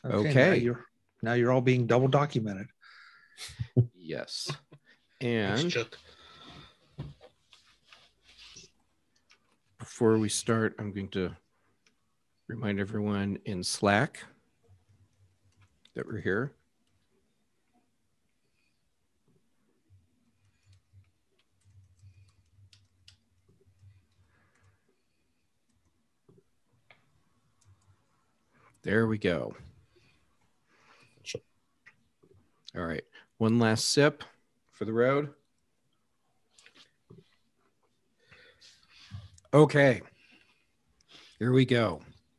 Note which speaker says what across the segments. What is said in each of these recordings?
Speaker 1: Okay,
Speaker 2: Okay.
Speaker 1: now you're all being double documented.
Speaker 2: Yes.
Speaker 3: Thanks,
Speaker 2: And
Speaker 3: Chuck.
Speaker 2: before we start, I'm going to remind everyone in Slack that we're here. There we go. All right. One last sip for the road. Okay. Here we go.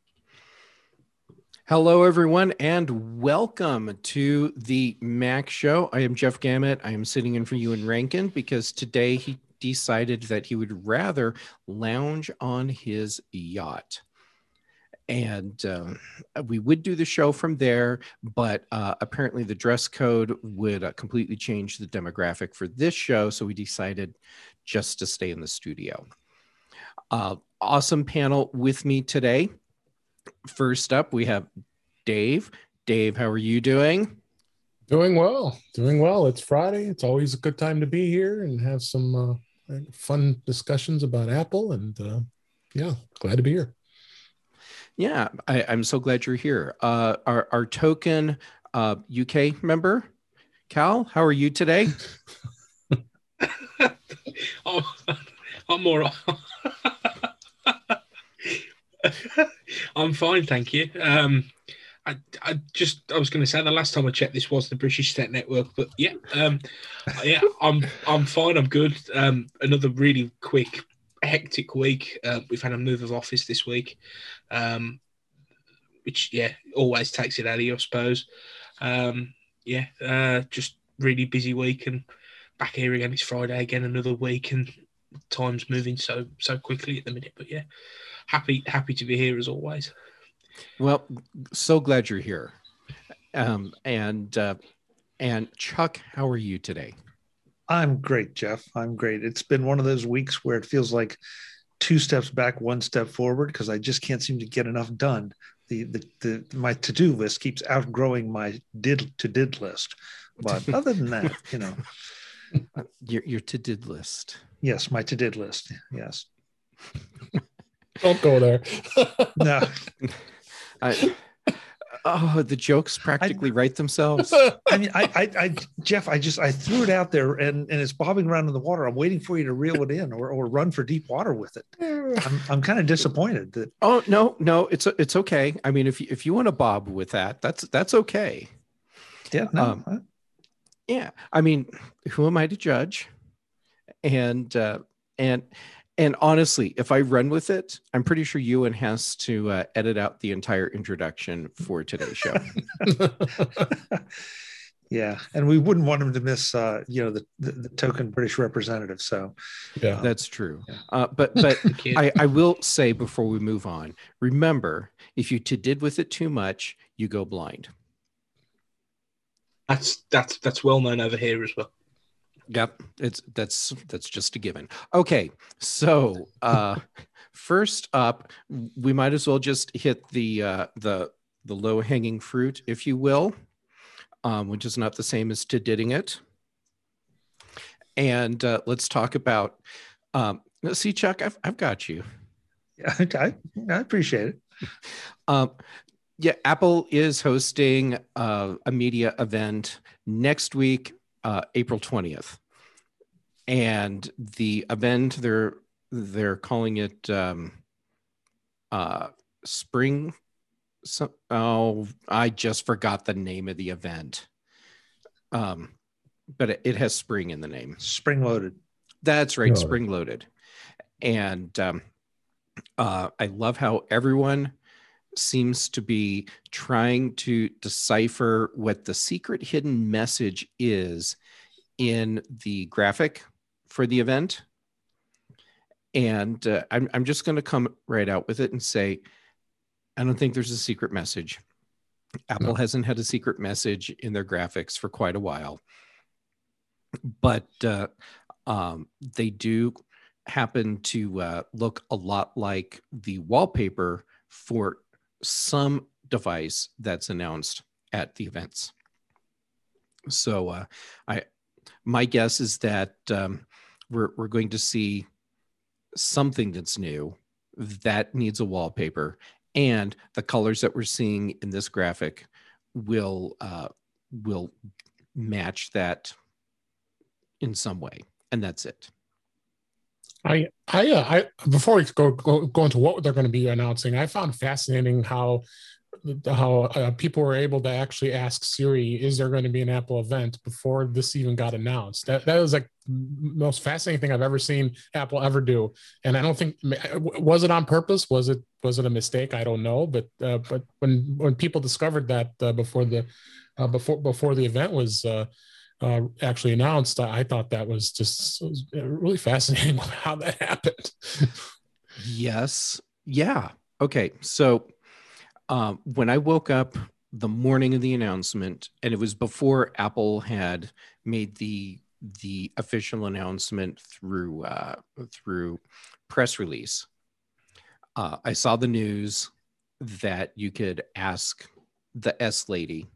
Speaker 2: Hello, everyone, and welcome to the Mac Show. I am Jeff Gamet. I am sitting in for Ewan Rankin because today he decided that he would rather lounge on his yacht. And we would do the show from there, but apparently the dress code would completely change the demographic for this show. So we decided just to stay in the studio. Awesome panel with me today. First up, we have Dave. Dave, how are you doing?
Speaker 4: Doing well. It's Friday. It's always a good time to be here and have some fun discussions about Apple. And yeah, glad to be here.
Speaker 2: Yeah, I'm so glad you're here. Our token UK member, Cal, how are you today?
Speaker 3: I'm all right. I'm fine, thank you. I was going to say the last time I checked, this was the British Tech Network, but yeah, I'm fine. I'm good. Another really quick, hectic week. We've had a move of office this week, which always takes it out of you, I suppose. Just really busy week, and back here again. It's Friday again, another week, and time's moving so quickly at the minute. But yeah, happy to be here as always.
Speaker 2: Well, so glad you're here. And Chuck, how are you today?
Speaker 1: I'm great, Jeff. I'm great. It's been one of those weeks where it feels like 2 steps back, 1 step forward, because I just can't seem to get enough done. My to-do list keeps outgrowing my did list. But other than that,
Speaker 2: your to-did list.
Speaker 1: Yes, my to-did list. Yes.
Speaker 4: Don't go there.
Speaker 1: No.
Speaker 2: The jokes practically write themselves.
Speaker 1: I mean, Jeff, I threw it out there and it's bobbing around in the water. I'm waiting for you to reel it in or run for deep water with it. I'm kind of disappointed that.
Speaker 2: Oh, no, it's okay. I mean, if you want to bob with that, that's okay.
Speaker 1: Yeah. No.
Speaker 2: Yeah. I mean, who am I to judge? And honestly, if I run with it, I'm pretty sure Ewan has to edit out the entire introduction for today's show.
Speaker 1: Yeah, and we wouldn't want him to miss, the token British representative. So,
Speaker 4: yeah,
Speaker 2: that's true.
Speaker 1: Yeah.
Speaker 2: But I will say before we move on, remember, if you did with it too much, you go blind.
Speaker 3: That's well known over here as well.
Speaker 2: Yep, that's just a given. Okay, so first up, we might as well just hit the low hanging fruit, if you will, which is not the same as to-didding it. And let's talk about. See, Chuck, I've got you.
Speaker 1: Yeah, I appreciate it.
Speaker 2: Yeah, Apple is hosting a media event next week. April 20th, and the event they're calling it spring. I just forgot the name of the event, but it has spring in the name.
Speaker 1: Spring loaded.
Speaker 2: That's right, spring loaded, and I love how everyone seems to be trying to decipher what the secret hidden message is in the graphic for the event. And I'm just going to come right out with it and say, I don't think there's a secret message. Apple hasn't had a secret message in their graphics for quite a while. But they do happen to look a lot like the wallpaper for some device that's announced at the events. So my guess is that we're going to see something that's new that needs a wallpaper, and the colors that we're seeing in this graphic will match that in some way, and that's it.
Speaker 4: I before we go into what they're going to be announcing, I found fascinating how people were able to actually ask Siri, "Is there going to be an Apple event?" before this even got announced. That was like the most fascinating thing I've ever seen Apple ever do. And I don't think, was it on purpose? Was it a mistake? I don't know. But when people discovered that before the event was actually announced, I thought that was just really fascinating how that happened.
Speaker 2: Yes. Yeah. Okay. So when I woke up the morning of the announcement, and it was before Apple had made the official announcement through press release, I saw the news that you could ask the S lady,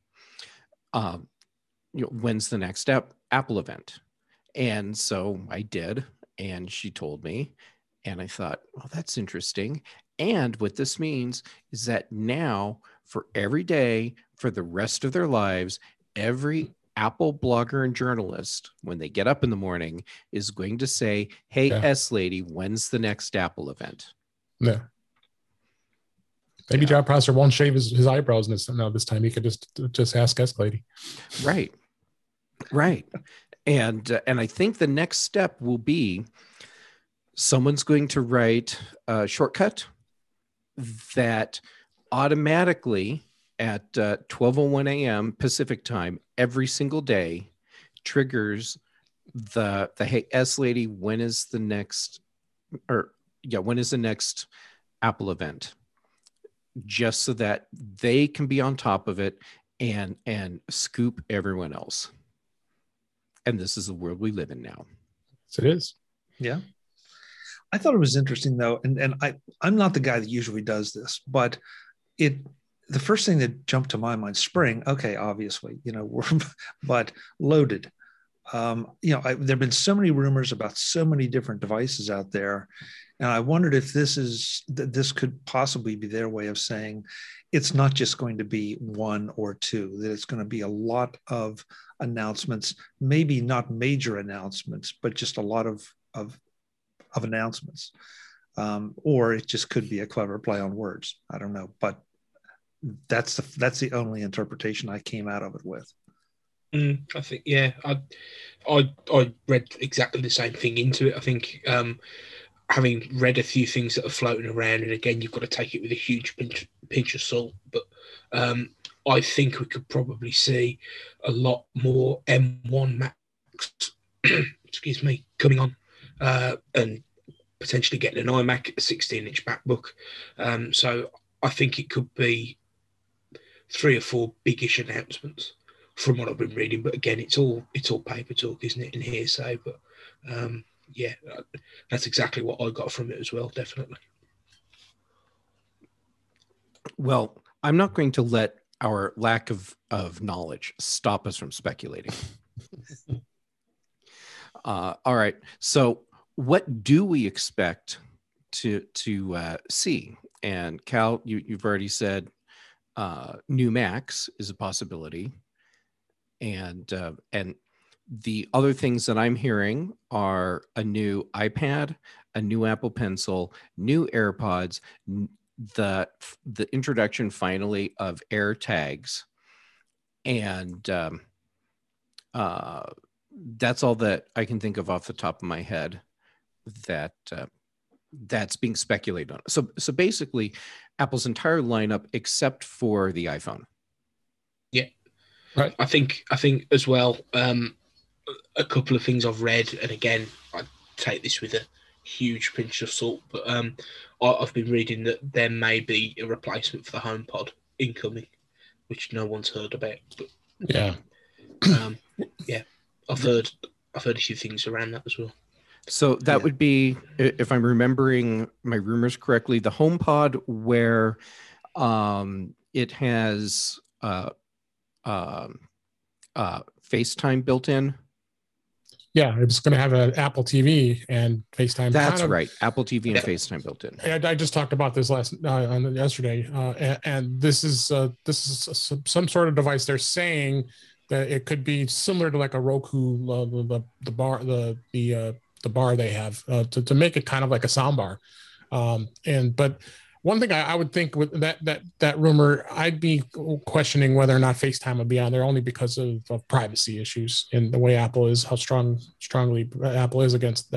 Speaker 2: when's the next Apple event? And so I did, and she told me, and I thought, well, that's interesting. And what this means is that now, for every day, for the rest of their lives, every Apple blogger and journalist, when they get up in the morning, is going to say, "Hey, S lady, when's the next Apple event?"
Speaker 4: Yeah. Maybe John Prosser won't shave his eyebrows this time. He could just ask S lady.
Speaker 2: Right. And I think the next step will be someone's going to write a shortcut that automatically at 12:01 a.m. Pacific time every single day triggers the "Hey, S lady, when is the next Apple event?" just so that they can be on top of it and scoop everyone else. And this is the world we live in now.
Speaker 4: Yes, it is.
Speaker 1: Yeah. I thought it was interesting though, and I'm not the guy that usually does this, but the first thing that jumped to my mind, Spring, okay, obviously, but loaded. There have been so many rumors about so many different devices out there, and I wondered if this could possibly be their way of saying it's not just going to be one or two, that it's going to be a lot of announcements, maybe not major announcements, but just a lot of announcements, or it just could be a clever play on words. I don't know, but that's the only interpretation I came out of it with.
Speaker 3: I think, yeah, I read exactly the same thing into it. I think having read a few things that are floating around, and again, you've got to take it with a huge pinch of salt, but I think we could probably see a lot more M1 Max, excuse me, coming on, and potentially getting an iMac, a 16-inch MacBook. So I think it could be 3 or 4 biggish announcements from what I've been reading. But again, it's all paper talk, isn't it, in hearsay? But yeah, that's exactly what I got from it as well, definitely.
Speaker 2: Well, I'm not going to let our lack of knowledge stop us from speculating. All right. So what do we expect to see? And Cal, you've already said new Macs is a possibility. And the other things that I'm hearing are a new iPad, a new Apple Pencil, new AirPods, the introduction finally of AirTags, and that's all that I can think of off the top of my head that's being speculated on. So basically, Apple's entire lineup except for the iPhone.
Speaker 3: Yeah,
Speaker 4: right.
Speaker 3: I think as well. A couple of things I've read, and again, I take this with a huge pinch of salt, but I've been reading that there may be a replacement for the HomePod incoming, which no one's heard about. But
Speaker 4: yeah,
Speaker 3: yeah, I've heard a few things around that as well.
Speaker 2: So that would be, if I'm remembering my rumors correctly, the HomePod where It has FaceTime built in.
Speaker 4: Yeah, it's going to have an Apple TV and FaceTime.
Speaker 2: That's right, Apple TV and FaceTime built in.
Speaker 4: I just talked about this yesterday, and this is some sort of device. They're saying that it could be similar to like a Roku, the bar they have to make it kind of like a sound bar. But one thing I would think with that rumor, I'd be questioning whether or not FaceTime would be on there only because of privacy issues and the way Apple is, how strongly Apple is against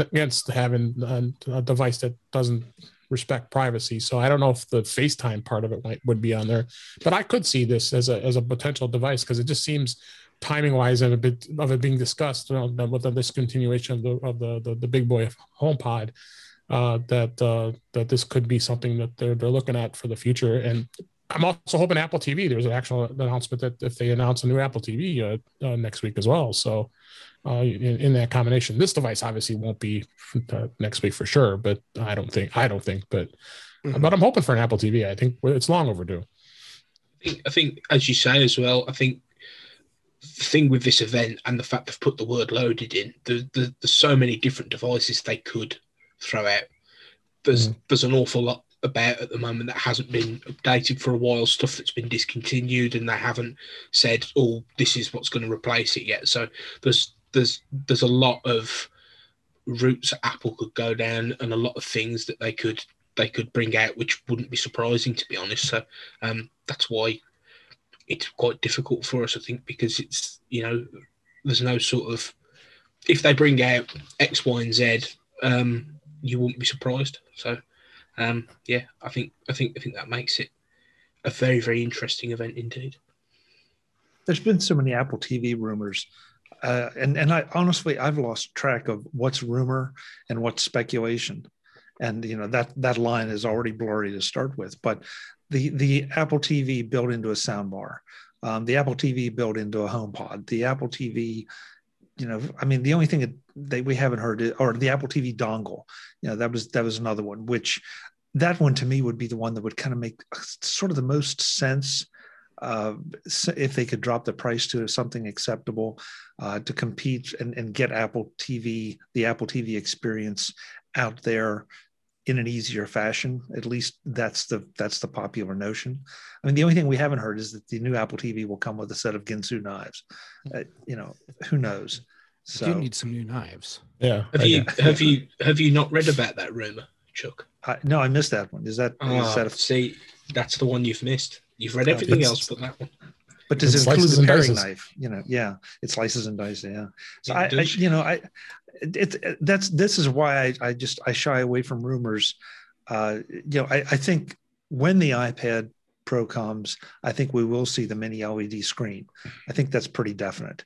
Speaker 4: having a device that doesn't respect privacy. So I don't know if the FaceTime part of it would be on there, but I could see this as a potential device because it just seems timing wise and a bit of it being discussed with the discontinuation of the big boy HomePod. That this could be something that they're looking at for the future. And I'm also hoping Apple TV, there's an actual announcement that if they announce a new Apple TV next week as well. So in that combination, this device obviously won't be next week for sure, but I don't think, but I'm hoping for an Apple TV. I think it's long overdue.
Speaker 3: I think, as you say as well, I think the thing with this event and the fact they've put the word loaded in, there's so many different devices they could throw out. There's an awful lot about at the moment that hasn't been updated for a while, stuff that's been discontinued, and they haven't said, "Oh, this is what's going to replace it" yet. So there's a lot of routes that Apple could go down, and a lot of things that they could bring out, which wouldn't be surprising, to be honest. So that's why it's quite difficult for us, I think, because it's, there's no sort of, if they bring out X, Y, and Z, you wouldn't be surprised. So, I think that makes it a very, very interesting event indeed.
Speaker 1: There's been so many Apple TV rumors, and I honestly, I've lost track of what's rumor and what's speculation, and that line is already blurry to start with. But the Apple TV built into a soundbar, the Apple TV built into a HomePod, the Apple TV. The only thing that we haven't heard or the Apple TV dongle, that was another one, which that one to me would be the one that would kind of make sort of the most sense if they could drop the price to something acceptable to compete and get the Apple TV experience out there in an easier fashion. At least that's the popular notion. The only thing we haven't heard is that the new Apple TV will come with a set of Ginsu knives. Who knows? So
Speaker 2: you do need some new knives.
Speaker 4: Yeah.
Speaker 3: Have you not read about that rumor, Chuck?
Speaker 1: No, I missed that one. Is that
Speaker 3: see, that's the one you've missed. You've read everything else but that one.
Speaker 1: But does it include the paring knife? It slices and dices. Yeah. So this is why I shy away from rumors. I think when the iPad Pro comes, I think we will see the mini LED screen. I think that's pretty definite.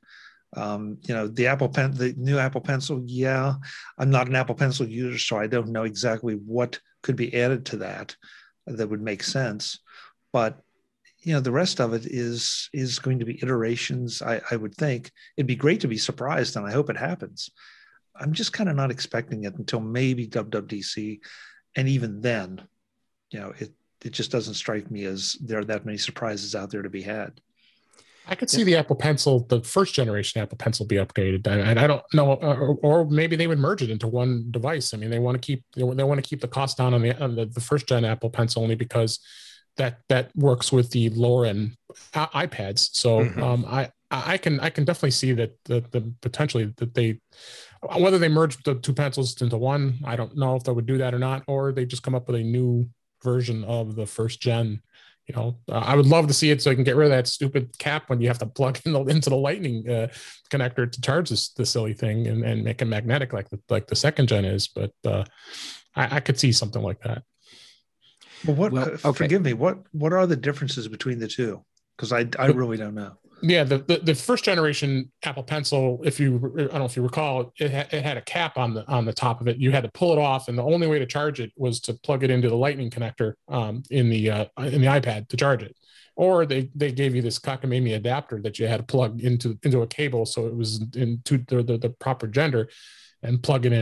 Speaker 1: The new Apple Pencil. Yeah, I'm not an Apple Pencil user, so I don't know exactly what could be added to that would make sense. But the rest of it is going to be iterations. I would think it'd be great to be surprised, and I hope it happens. I'm just kind of not expecting it until maybe WWDC, and even then, it just doesn't strike me as there are that many surprises out there to be had.
Speaker 4: I could see the Apple Pencil, the first generation Apple Pencil, be upgraded, and I don't know, or maybe they would merge it into one device. They want to keep the cost down on the first gen Apple Pencil only because that works with the lower end iPads. So I can definitely see that the potentially that they, whether they merge the two pencils into one, I don't know if they would do that or not, or they just come up with a new version of the first gen. I would love to see it so I can get rid of that stupid cap when you have to plug into the lightning connector to charge the silly thing and make it magnetic like the second gen is. But I could see something like that.
Speaker 1: Well, forgive me. What are the differences between the two? Because I really don't know.
Speaker 4: Yeah, the first generation Apple Pencil, I don't know if you recall, it had a cap on the top of it. You had to pull it off, and the only way to charge it was to plug it into the lightning connector in the iPad to charge it. Or they gave you this cockamamie adapter that you had to plug into a cable, so it was into the proper gender, and plug it in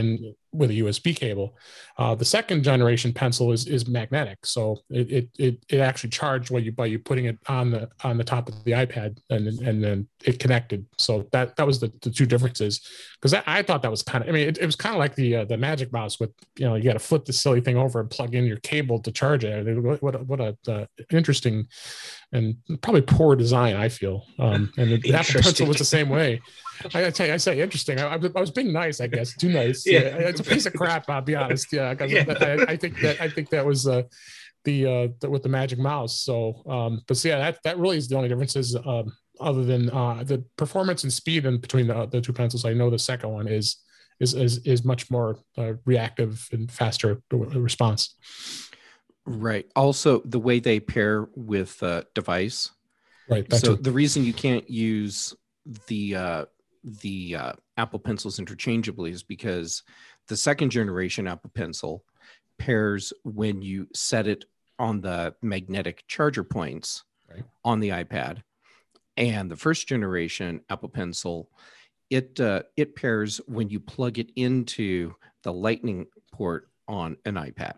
Speaker 4: with a USB cable. The second generation pencil is magnetic, so it actually charged by you putting it on the top of the iPad, and then it connected. So that was the two differences. Because I thought that was kind of, I mean, it was kind of like the Magic Mouse with, you know, you got to flip the silly thing over and plug in your cable to charge it. What a interesting and probably poor design, I feel. And the Apple Pencil was the same way. I say interesting. I was being nice, I guess. Too nice.
Speaker 3: Yeah.
Speaker 4: It's a piece of crap. I'll be honest. Yeah, because I think that was with the Magic Mouse. So, but so yeah, that really is the only differences. Other than the performance and speed in between the two pencils, I know the second one is much more reactive and faster response.
Speaker 2: Right. Also, the way they pair with device.
Speaker 4: Right.
Speaker 2: So the reason you can't use the Apple Pencils interchangeably is because the second generation Apple Pencil pairs when you set it on the magnetic charger points on the iPad, and the first generation Apple Pencil, it pairs when you plug it into the Lightning port on an iPad.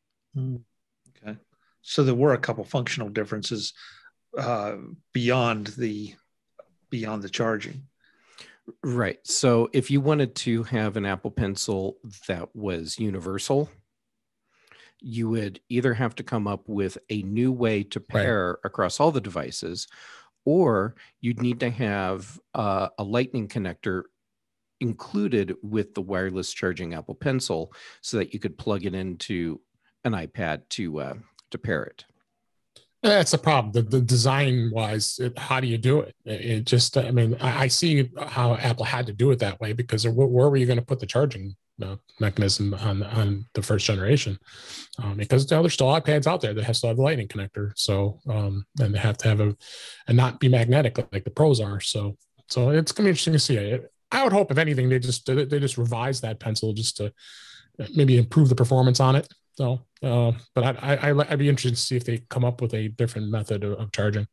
Speaker 1: Okay, so there were a couple functional differences beyond the charging.
Speaker 2: Right. So if you wanted to have an Apple Pencil that was universal, you would either have to come up with a new way to pair across all the devices, or you'd need to have a Lightning connector included with the wireless charging Apple Pencil so that you could plug it into an iPad to pair it.
Speaker 4: That's the problem. The design wise, how do you do it? It just, I mean, I see how Apple had to do it that way, because where were you going to put the charging mechanism on the first generation? Because there's still iPads out there that still have the Lightning connector. So, and they have to have and not be magnetic like the Pros are. So it's going to be interesting to see. I would hope, if anything, they just revise that pencil just to maybe improve the performance on it. So, but I'd be interested to see if they come up with a different method of charging.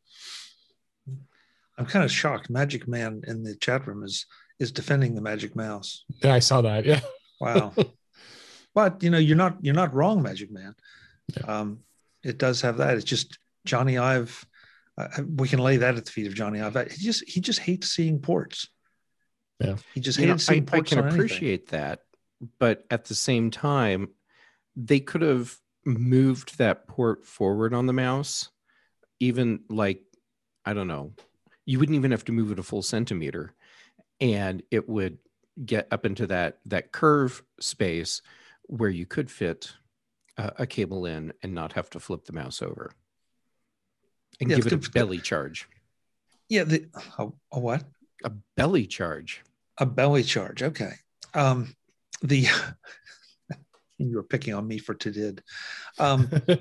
Speaker 1: I'm kind of shocked. Magic Man in the chat room is defending the Magic Mouse.
Speaker 4: Yeah, I saw that. Yeah.
Speaker 1: Wow. But you're not wrong, Magic Man. Yeah. It does have that. It's just Johnny Ive. We can lay that at the feet of Johnny Ive. He just hates seeing ports.
Speaker 4: Yeah.
Speaker 1: He just hates seeing ports.
Speaker 2: I can appreciate that, but at the same time, they could have moved that port forward on the mouse, even like, I don't know, you wouldn't even have to move it a full centimeter, and it would get up into that curve space where you could fit a cable in and not have to flip the mouse over and give it a belly charge.
Speaker 1: Yeah. A what?
Speaker 2: A belly charge.
Speaker 1: A belly charge. Okay. You were picking on me for did.
Speaker 2: Show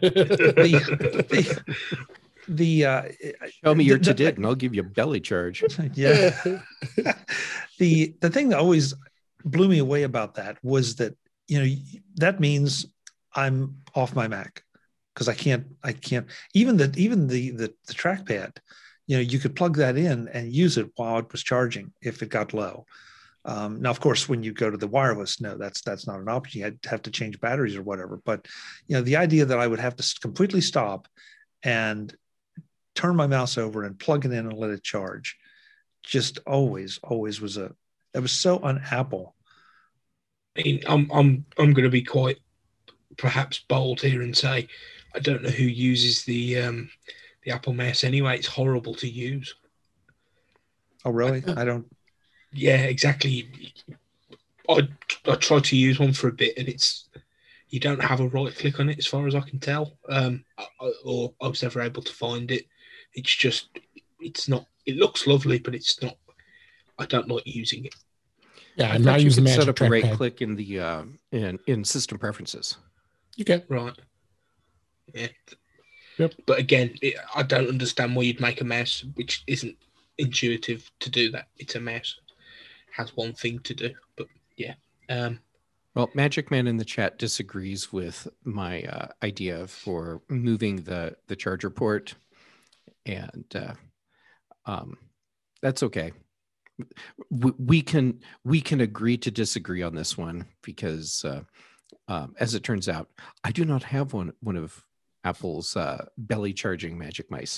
Speaker 2: me your did, and I'll give you a belly charge.
Speaker 1: Yeah. The thing that always blew me away about that was that, that means I'm off my Mac, because I can't even the trackpad, you could plug that in and use it while it was charging if it got low. Now, of course, when you go to the wireless, no, that's not an option. You have to change batteries or whatever. But, the idea that I would have to completely stop and turn my mouse over and plug it in and let it charge just always was that was so un-Apple.
Speaker 3: I mean, I'm going to be quite perhaps bold here and say I don't know who uses the Apple mouse anyway. It's horrible to use.
Speaker 1: Oh, really? I don't.
Speaker 3: Yeah, exactly. I tried to use one for a bit, and you don't have a right click on it as far as I can tell, or I was never able to find it. It's not. It looks lovely, but it's not. I don't like using it.
Speaker 4: Yeah,
Speaker 2: I'm not using the set up a right click in the in system preferences.
Speaker 4: You can.
Speaker 3: Right. Yeah.
Speaker 4: Yep.
Speaker 3: But again, I don't understand why you'd make a mouse which isn't intuitive to do that. It's a mouse. Has one thing to do, but yeah.
Speaker 2: Well, Magic Man in the chat disagrees with my idea for moving the charger port, and that's okay. we can agree to disagree on this one because, as it turns out, I do not have one of Apple's belly charging Magic Mice.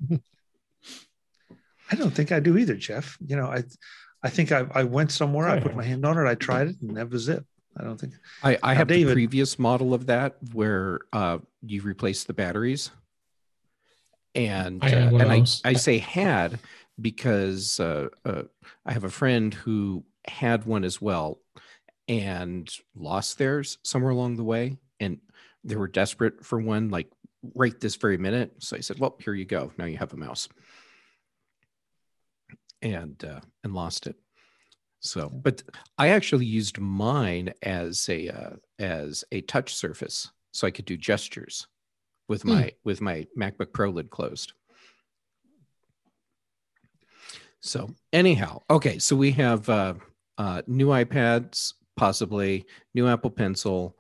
Speaker 1: I don't think I do either, Jeff. You know, I think I went somewhere, I put my hand on it, I tried it, and that was it. I don't think
Speaker 2: I have David, the previous model of that where you replace the batteries. And I say had because I have a friend who had one as well and lost theirs somewhere along the way, and they were desperate for one like right this very minute. So I said, well, here you go. Now you have a mouse. And lost it. So, but I actually used mine as a touch surface, so I could do gestures with my MacBook Pro lid closed. So anyhow, okay, so we have new iPads, possibly new Apple Pencil,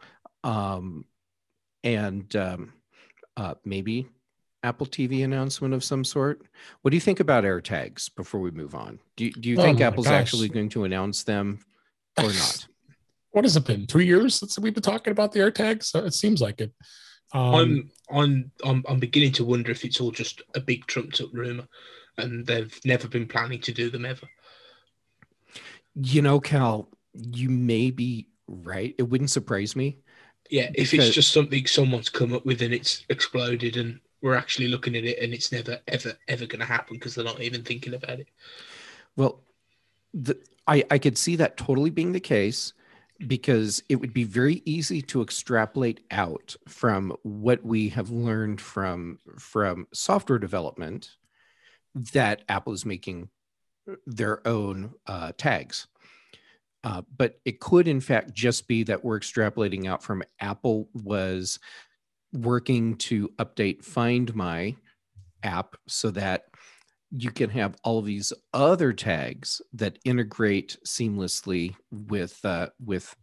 Speaker 2: and maybe Apple TV announcement of some sort. What do you think about AirTags before we move on? Do you think Apple's actually going to announce them or not?
Speaker 4: What has it been? 2 years since we've been talking about the AirTags? It seems like it.
Speaker 3: I'm beginning to wonder if it's all just a big trumped up rumor, and they've never been planning to do them ever.
Speaker 2: You know, Cal, you may be right. It wouldn't surprise me.
Speaker 3: Yeah, if it's just something someone's come up with and it's exploded, and we're actually looking at it and it's never, ever going to happen because they're not even thinking about it.
Speaker 2: Well, I could see that totally being the case, because it would be very easy to extrapolate out from what we have learned from software development that Apple is making their own tags. But it could, in fact, just be that we're extrapolating out from Apple was working to update Find My app so that you can have all of these other tags that integrate seamlessly with the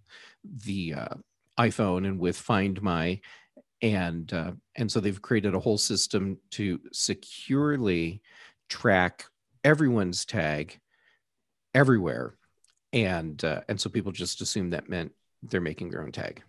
Speaker 2: iPhone and with Find My, and so they've created a whole system to securely track everyone's tag everywhere, and so people just assume that meant they're making their own tag.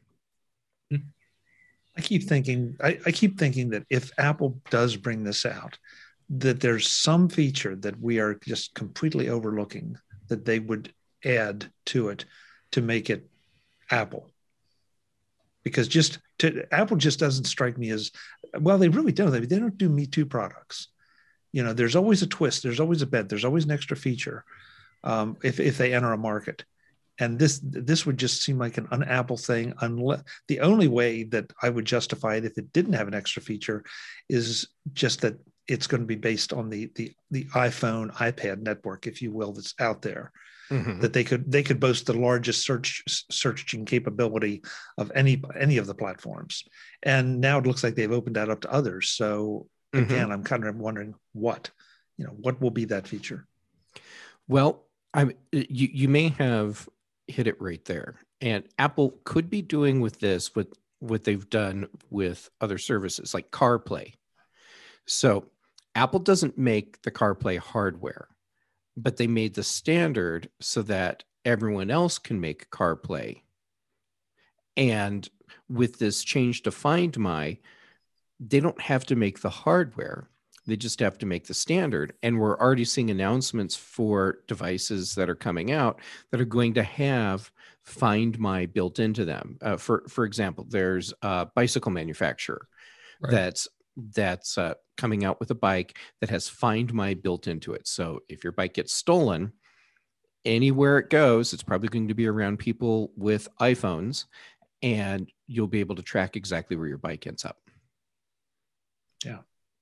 Speaker 1: I keep thinking that if Apple does bring this out, that there's some feature that we are just completely overlooking that they would add to it to make it Apple. Because Apple just doesn't strike me as, well, they really don't. They don't do Me Too products. You know, there's always a twist. There's always a bed. There's always an extra feature if they enter a market. And this would just seem like an un-Apple thing. Unless the only way that I would justify it if it didn't have an extra feature is just that it's going to be based on the iPhone, iPad network, if you will, that's out there. Mm-hmm. That they could boast the largest searching capability of any of the platforms. And now it looks like they've opened that up to others. So again, I'm kind of wondering what will be that feature.
Speaker 2: Well, you may have hit it right there. And Apple could be doing with this what they've done with other services like CarPlay. So Apple doesn't make the CarPlay hardware, but they made the standard so that everyone else can make CarPlay. And with this change to Find My, they don't have to make the hardware. They just have to make the standard. And we're already seeing announcements for devices that are coming out that are going to have Find My built into them. For example, there's a bicycle manufacturer that's coming out with a bike that has Find My built into it. So if your bike gets stolen, anywhere it goes, it's probably going to be around people with iPhones, and you'll be able to track exactly where your bike ends up.
Speaker 1: Yeah.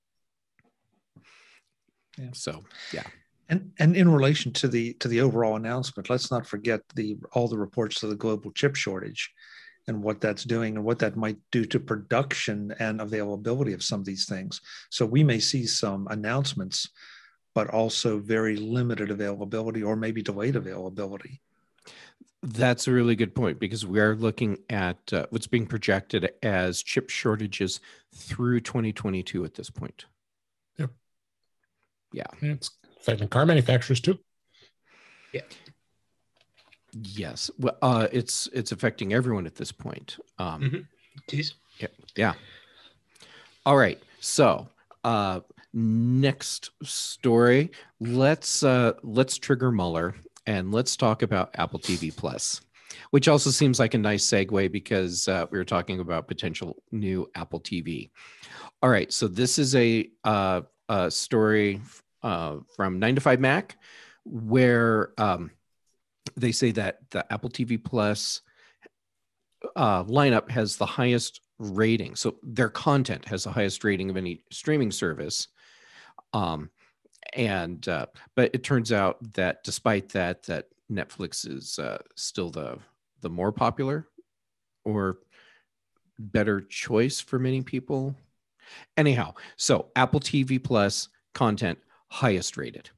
Speaker 2: So, yeah.
Speaker 1: And in relation to the overall announcement, let's not forget all the reports of the global chip shortage and what that's doing and what that might do to production and availability of some of these things. So we may see some announcements, but also very limited availability or maybe delayed availability.
Speaker 2: That's a really good point, because we are looking at what's being projected as chip shortages through 2022 at this point.
Speaker 4: Yep.
Speaker 2: Yeah.
Speaker 4: It's affecting car manufacturers too.
Speaker 3: Yeah.
Speaker 2: Yes. Well, it's affecting everyone at this point.
Speaker 3: It is.
Speaker 2: Yeah. All right. So, next story. Let's trigger Mueller and let's talk about Apple TV Plus, which also seems like a nice segue because we were talking about potential new Apple TV. All right. So this is a story from 9 to 5 Mac, where they say that the Apple TV Plus lineup has the highest rating. So their content has the highest rating of any streaming service. But it turns out that despite that Netflix is still the more popular or better choice for many people. Anyhow, so Apple TV Plus content highest rated.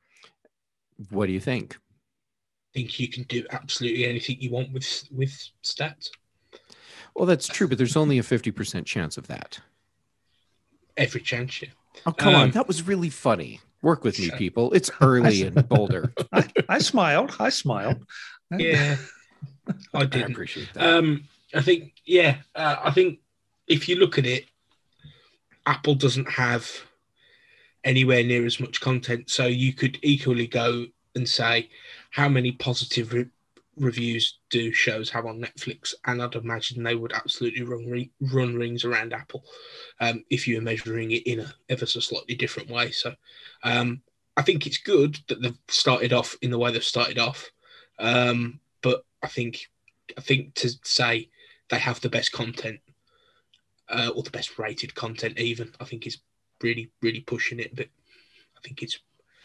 Speaker 2: What do you think?
Speaker 3: Think you can do absolutely anything you want with stats.
Speaker 2: Well, that's true, but there's only a 50% chance of that.
Speaker 3: Every chance, yeah.
Speaker 2: Oh, come on. That was really funny. Work with me, people. It's early in Boulder.
Speaker 1: I smiled.
Speaker 3: Yeah, I didn't.
Speaker 2: I appreciate that.
Speaker 3: I think, I think if you look at it, Apple doesn't have anywhere near as much content. So you could equally go and say, how many positive reviews do shows have on Netflix? And I'd imagine they would absolutely run rings around Apple if you were measuring it in a ever so slightly different way. So I think it's good that they've started off in the way they've started off. But I think to say they have the best content or the best rated content even, I think is really, really pushing it. But I think it's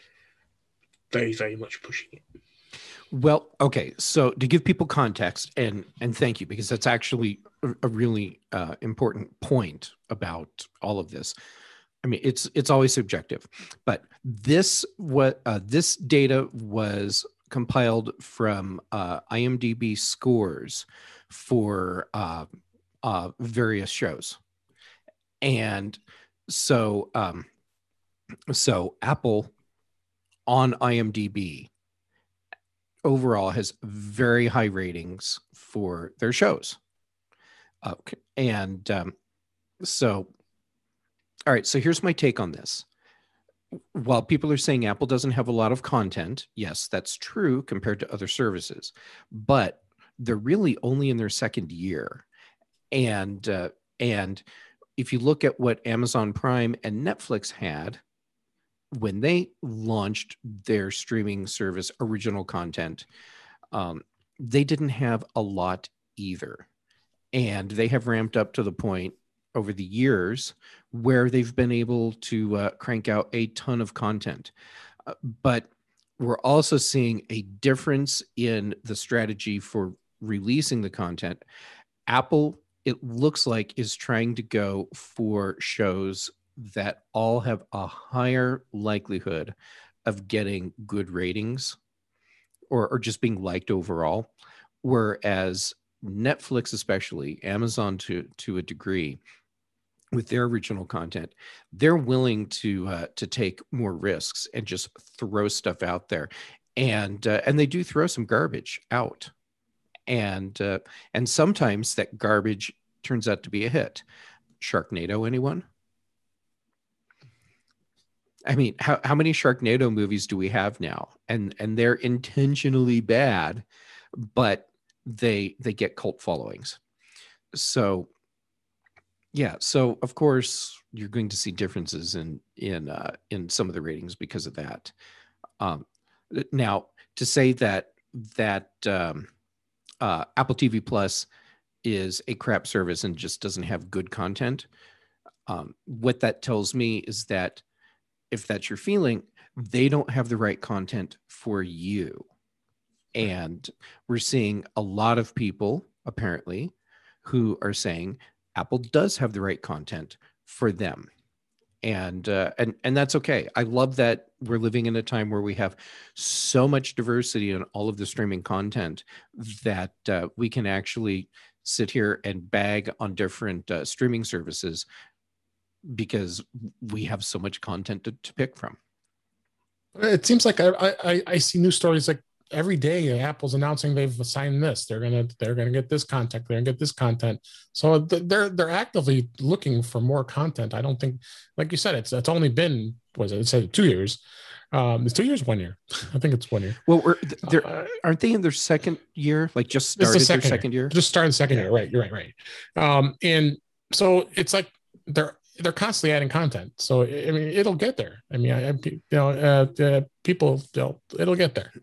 Speaker 3: very, very much pushing it.
Speaker 2: Well, okay. So to give people context, and thank you, because that's actually a really important point about all of this. I mean, it's always subjective, but this data was compiled from IMDb scores for various shows, and so Apple on IMDb overall has very high ratings for their shows. So, all right, so here's my take on this. While people are saying Apple doesn't have a lot of content, yes, that's true compared to other services, but they're really only in their second year. And if you look at what Amazon Prime and Netflix had when they launched their streaming service original content, they didn't have a lot either. And they have ramped up to the point over the years where they've been able to crank out a ton of content. But we're also seeing a difference in the strategy for releasing the content. Apple, it looks like, is trying to go for shows that all have a higher likelihood of getting good ratings or just being liked overall. Whereas Netflix, especially Amazon to a degree, with their original content, they're willing to take more risks and just throw stuff out there. And they do throw some garbage out. And sometimes that garbage turns out to be a hit. Sharknado, anyone? I mean, how many Sharknado movies do we have now? And they're intentionally bad, but they get cult followings. So yeah, so of course you're going to see differences in some of the ratings because of that. Now, to say that Apple TV Plus is a crap service and just doesn't have good content, what that tells me is that if that's your feeling, they don't have the right content for you. And we're seeing a lot of people, apparently, who are saying Apple does have the right content for them. And that's okay. I love that we're living in a time where we have so much diversity in all of the streaming content that we can actually sit here and bag on different streaming services because we have so much content to pick from.
Speaker 4: It seems like I see news stories like every day Apple's announcing they've assigned this. They're gonna get this content. They're gonna get this content. So they're actively looking for more content. I don't think, like you said, it's only been, was it? It said 2 years. It's 2 years, 1 year. I think it's 1 year.
Speaker 2: Well, aren't they in their second year? Like just started their second year?
Speaker 4: Just started the second year, right? You're right. And so it's like they're constantly adding content. So I mean, it'll get there. I mean, people, it'll get there.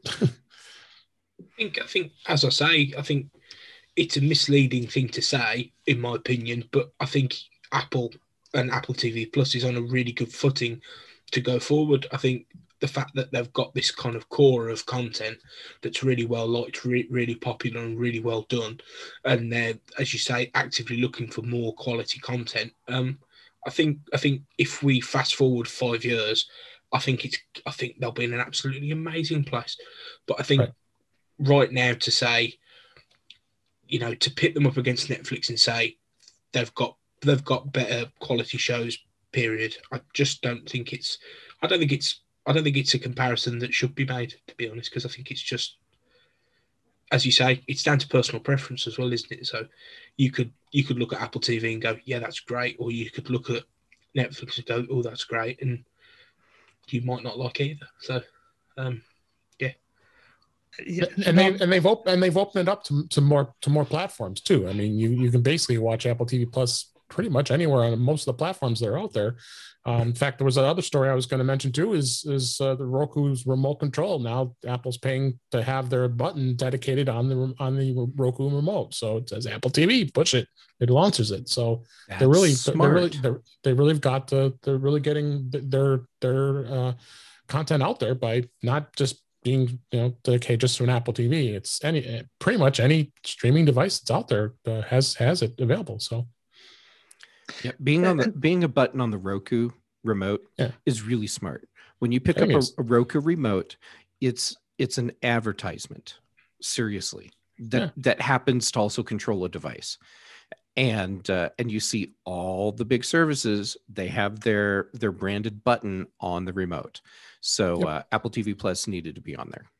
Speaker 3: I think, as I say, I think it's a misleading thing to say, in my opinion. But I think Apple and Apple TV Plus is on a really good footing to go forward. I think the fact that they've got this kind of core of content that's really well liked, really popular, and really well done, and they're, as you say, actively looking for more quality content. I think if we fast forward 5 years, I think they'll be in an absolutely amazing place. But I think right now, to say, to pit them up against Netflix and say they've got better quality shows, period. I don't think it's a comparison that should be made, to be honest, because I think it's just, as you say, it's down to personal preference as well, isn't it? So you could look at Apple TV and go, yeah, that's great, or you could look at Netflix and go, oh, that's great, and you might not like either. So
Speaker 4: and they've opened it up to more platforms too. I mean, you can basically watch Apple TV Plus pretty much anywhere on most of the platforms that are out there. In fact, there was another story I was going to mention too, is the Roku's remote control. Now Apple's paying to have their button dedicated on the Roku remote. So it says Apple TV, push it, it launches it. So they're really getting their content out there by not just being, okay, just through an Apple TV. It's pretty much any streaming device that's out there has it available. So.
Speaker 2: Yeah, being a button on the Roku remote is really smart. When you pick up a Roku remote, it's an advertisement. Seriously, that happens to also control a device, and you see all the big services, they have their branded button on the remote. So Apple TV Plus needed to be on there.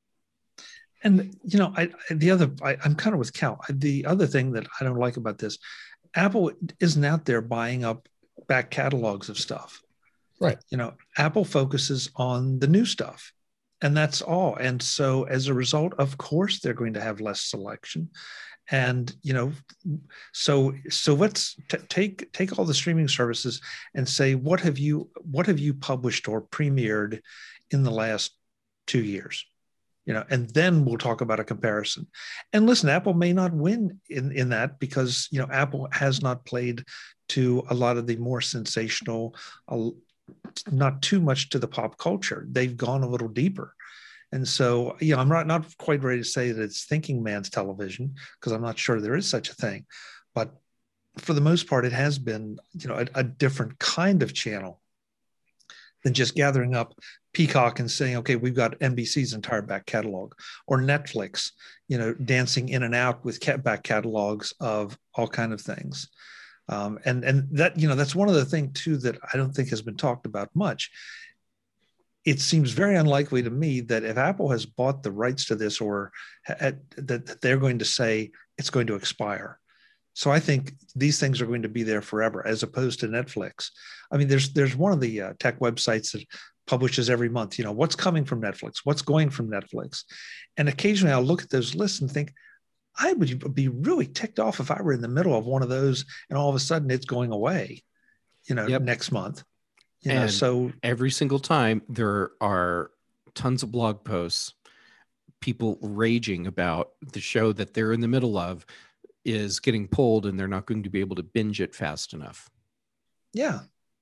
Speaker 1: And I'm kind of with Cal. The other thing that I don't like about this, Apple isn't out there buying up back catalogs of stuff.
Speaker 4: Right.
Speaker 1: Apple focuses on the new stuff, and that's all. And so as a result, of course, they're going to have less selection. And, so let's take all the streaming services and say, what have you published or premiered in the last 2 years? And then we'll talk about a comparison. And listen, Apple may not win in that because, Apple has not played to a lot of the more sensational, not too much to the pop culture. They've gone a little deeper. And so, I'm not quite ready to say that it's thinking man's television, because I'm not sure there is such a thing. But for the most part, it has been, a different kind of channel than just gathering up Peacock and saying, okay, we've got NBC's entire back catalog, or Netflix, dancing in and out with back catalogs of all kind of things. And that, that's one of the things too, that I don't think has been talked about much. It seems very unlikely to me that if Apple has bought the rights to this, or that they're going to say it's going to expire. So I think these things are going to be there forever, as opposed to Netflix. I mean, there's one of the tech websites that publishes every month, what's coming from Netflix, what's going from Netflix. And occasionally I'll look at those lists and think, I would be really ticked off if I were in the middle of one of those and all of a sudden it's going away, next month. So
Speaker 2: every single time there are tons of blog posts, people raging about the show that they're in the middle of is getting pulled and they're not going to be able to binge it fast enough.
Speaker 1: Yeah.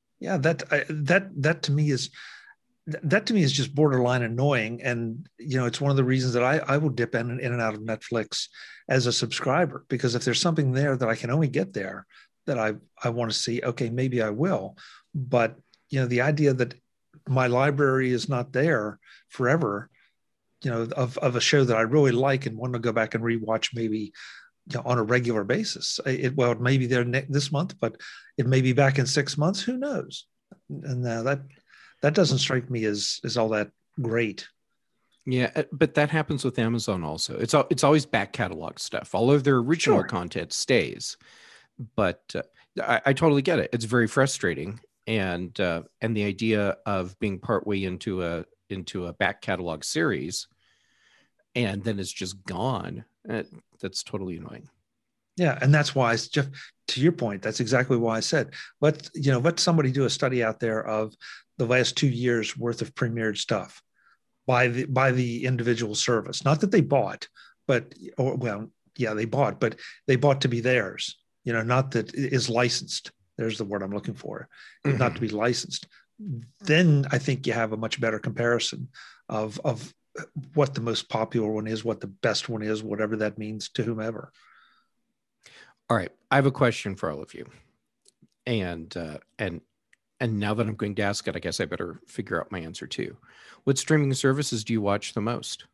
Speaker 1: That to me is just borderline annoying. And, it's one of the reasons that I will dip in and out of Netflix as a subscriber, because if there's something there that I can only get there that I want to see, okay, maybe I will. But, the idea that my library is not there forever, of a show that I really like and want to go back and rewatch maybe, on a regular basis. It may be there this month, but it may be back in 6 months. Who knows? And that doesn't strike me as all that great.
Speaker 2: Yeah, but that happens with Amazon also. It's always back catalog stuff. All of their original
Speaker 1: Sure.
Speaker 2: content stays, but I totally get it. It's very frustrating, and the idea of being partway into a back catalog series, and then it's just gone. That's totally annoying.
Speaker 1: Yeah, and that's why, Jeff, to your point, that's exactly why I said let somebody do a study out there of the last 2 years worth of premiered stuff by the individual service. Not that they bought, but they bought, but they bought to be theirs. Not that it is licensed. There's the word I'm looking for.
Speaker 2: Mm-hmm.
Speaker 1: Not to be licensed. Then I think you have a much better comparison of what the most popular one is, what the best one is, whatever that means to whomever.
Speaker 2: All right, I have a question for all of you, and now that I'm going to ask it, I guess I better figure out my answer too. What streaming services do you watch the most?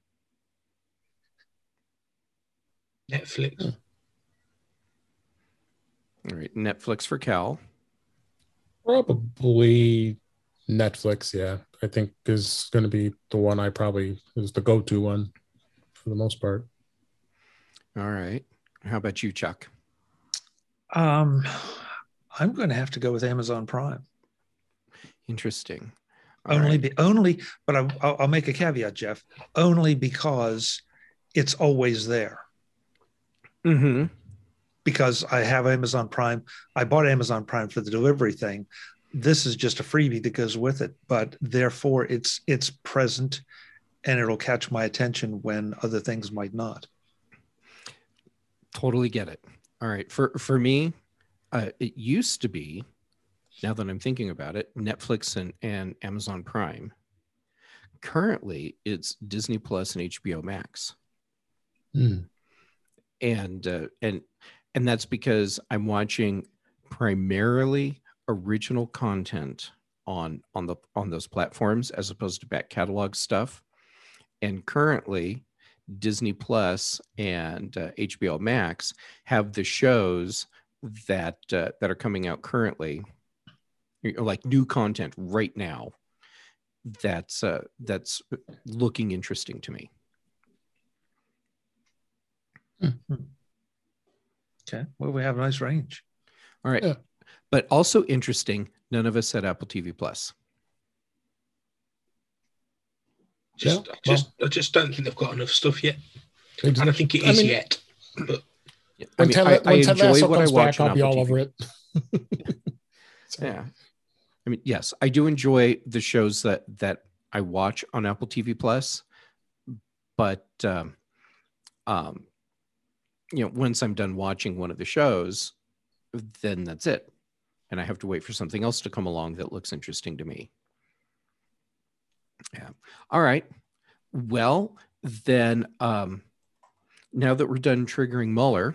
Speaker 3: Netflix.
Speaker 2: All right, Netflix for Cal.
Speaker 4: Probably Netflix, yeah. I think is going to be the one is the go-to one for the most part.
Speaker 2: All right. How about you, Chuck?
Speaker 1: I'm going to have to go with Amazon Prime.
Speaker 2: Interesting.
Speaker 1: But I'll make a caveat, Jeff. Only because it's always there.
Speaker 2: Mm-hmm.
Speaker 1: Because I have Amazon Prime. I bought Amazon Prime for the delivery thing. This is just a freebie that goes with it, but therefore it's present, and it'll catch my attention when other things might not.
Speaker 2: Totally get it. All right. For me, it used to be, now that I'm thinking about it, Netflix and Amazon Prime. Currently, it's Disney Plus and HBO Max. And that's because I'm watching primarily original content on those platforms as opposed to back catalog stuff. And currently, Disney Plus and HBO Max have the shows that are coming out currently, like new content right now. That's looking interesting to me.
Speaker 1: Okay, well, we have a nice range.
Speaker 2: All right, yeah. But also interesting. None of us had Apple TV Plus.
Speaker 3: I just don't think they've got enough stuff yet. I don't think it is yet. But
Speaker 4: when Ted Lasso comes back, I'll be all over it.
Speaker 2: Yeah, I mean, yes, I do enjoy the shows that I watch on Apple TV Plus, but once I'm done watching one of the shows, then that's it, and I have to wait for something else to come along that looks interesting to me. Yeah. All right. Well, then, now that we're done triggering Mueller,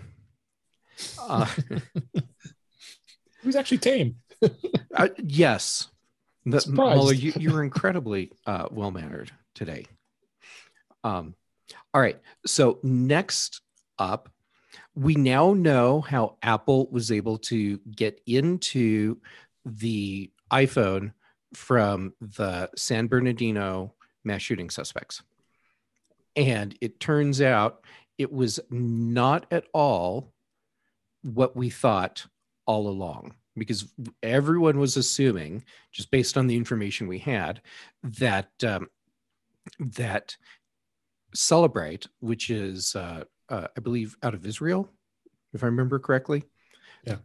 Speaker 4: who's actually tame?
Speaker 2: Yes. Mueller, you were incredibly well-mannered today. All right. So next up, we now know how Apple was able to get into the iPhone from the San Bernardino mass shooting suspects. And it turns out it was not at all what we thought all along, because everyone was assuming, just based on the information we had, that that Celebrate, which is I believe out of Israel, if I remember correctly,
Speaker 4: yeah,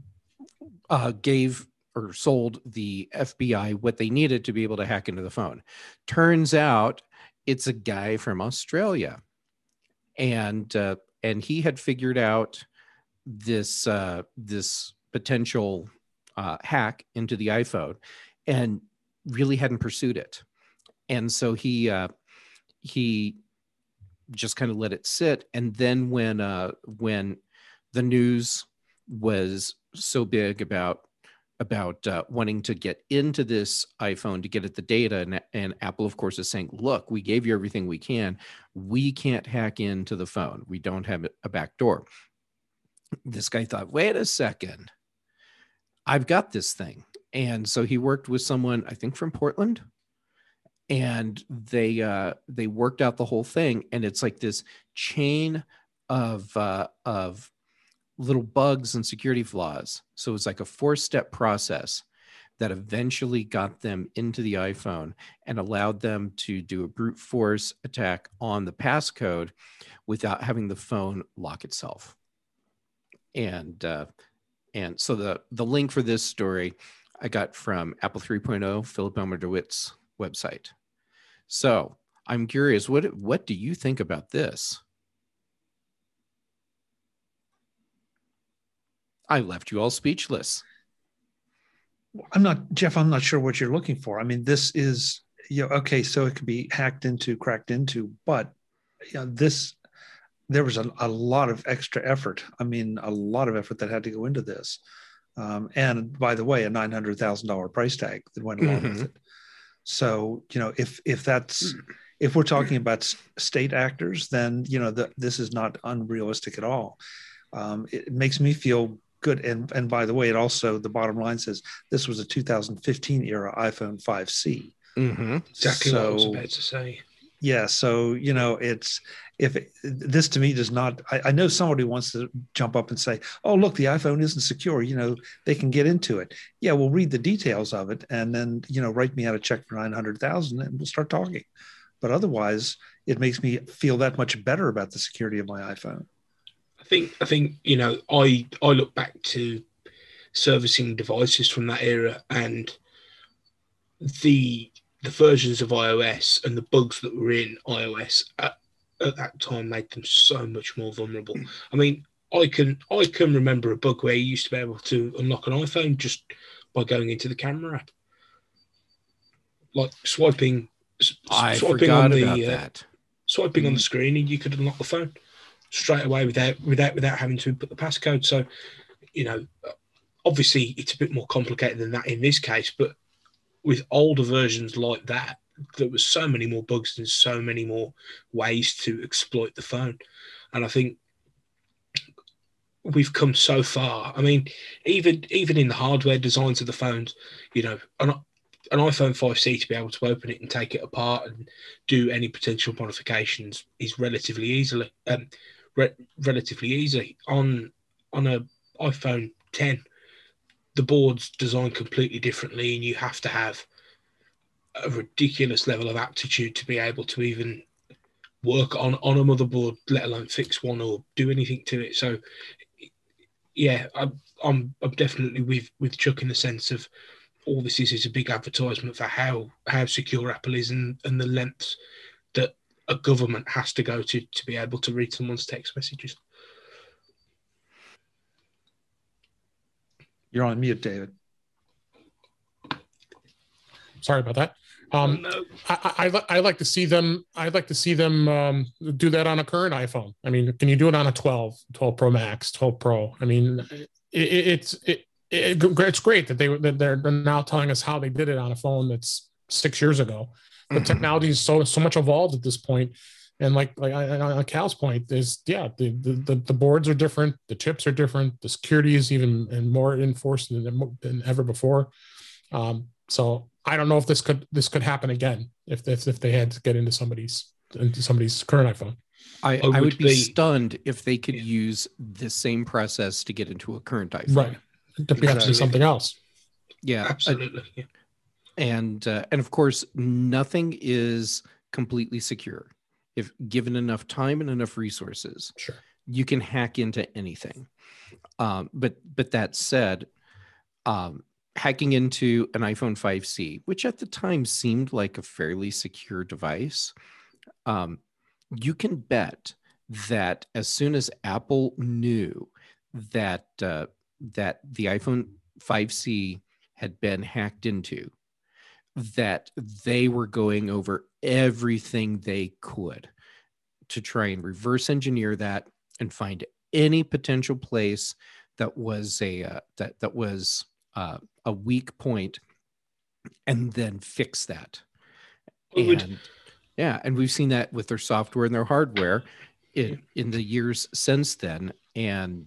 Speaker 2: gave or sold the FBI what they needed to be able to hack into the phone. Turns out it's a guy from Australia, and he had figured out this potential hack into the iPhone, and really hadn't pursued it. And so he just kind of let it sit. And then when the news was so big about wanting to get into this iPhone to get at the data, and Apple, of course, is saying, look, we gave you everything we can. We can't hack into the phone. We don't have a back door. This guy thought, wait a second, I've got this thing. And so he worked with someone, I think from Portland, and they worked out the whole thing, and it's like this chain of little bugs and security flaws. So it's like a 4-step process that eventually got them into the iPhone and allowed them to do a brute force attack on the passcode without having the phone lock itself. And so the link for this story I got from Apple 3.0, Philip Elmer DeWitt's website. So I'm curious, what do you think about this? I left you all speechless.
Speaker 1: I'm not sure what you're looking for. I mean, this is, okay, so it could be hacked into, cracked into, but there was a lot of extra effort. I mean, a lot of effort that had to go into this. And by the way, a $900,000 price tag that went along with it. So, if we're talking about state actors, then, this is not unrealistic at all. It makes me feel good. And by the way, it also, the bottom line says this was a 2015 era iPhone 5C.
Speaker 3: Exactly what I was about to say.
Speaker 1: Yeah. So, this to me does not, I know somebody wants to jump up and say, oh, look, the iPhone isn't secure. They can get into it. Yeah. We'll read the details of it and then, write me out a check for 900,000 and we'll start talking. But otherwise it makes me feel that much better about the security of my iPhone.
Speaker 3: I think I look back to servicing devices from that era, and the versions of iOS and the bugs that were in iOS at that time made them so much more vulnerable. I mean, I can remember a bug where you used to be able to unlock an iPhone just by going into the camera app, like swiping
Speaker 2: I
Speaker 3: swiping
Speaker 2: forgot
Speaker 3: on
Speaker 2: about
Speaker 3: the
Speaker 2: that.
Speaker 3: swiping on the screen, and you could unlock the phone straight away without having to input the passcode. So, obviously it's a bit more complicated than that in this case, but with older versions like that, there was so many more bugs and so many more ways to exploit the phone. And I think we've come so far. I mean, even in the hardware designs of the phones, an iPhone 5C, to be able to open it and take it apart and do any potential modifications is relatively easy. On a iPhone 10, the board's designed completely differently, and you have to have a ridiculous level of aptitude to be able to even work on a motherboard, let alone fix one or do anything to it. So, yeah, I'm definitely with Chuck in the sense of all this is a big advertisement for how secure Apple is and the lengths that a government has to go to be able to read someone's text messages.
Speaker 1: You're on mute, David.
Speaker 4: Sorry about that.
Speaker 3: No.
Speaker 4: I like to see them. I'd like to see them do that on a current iPhone. I mean, can you do it on a 12 Pro Max, 12 Pro? I mean, it's great that they're now telling us how they did it on a phone that's 6 years ago. The technology is so much evolved at this point. And like on Cal's point is, the boards are different, the chips are different, the security is even more enforced than ever before. So I don't know if this could happen again if they had to get into somebody's current iPhone.
Speaker 2: I would be stunned if they could use the same process to get into a current iPhone.
Speaker 4: Right. Perhaps do something else.
Speaker 2: Yeah,
Speaker 3: absolutely.
Speaker 2: And of course, nothing is completely secure. If given enough time and enough resources,
Speaker 4: sure,
Speaker 2: you can hack into anything. But that said, hacking into an iPhone 5C, which at the time seemed like a fairly secure device, you can bet that as soon as Apple knew that the iPhone 5C had been hacked into, that they were going over everything they could to try and reverse engineer that and find any potential place that was a weak point, and then fix that. And we've seen that with their software and their hardware in the years since then. And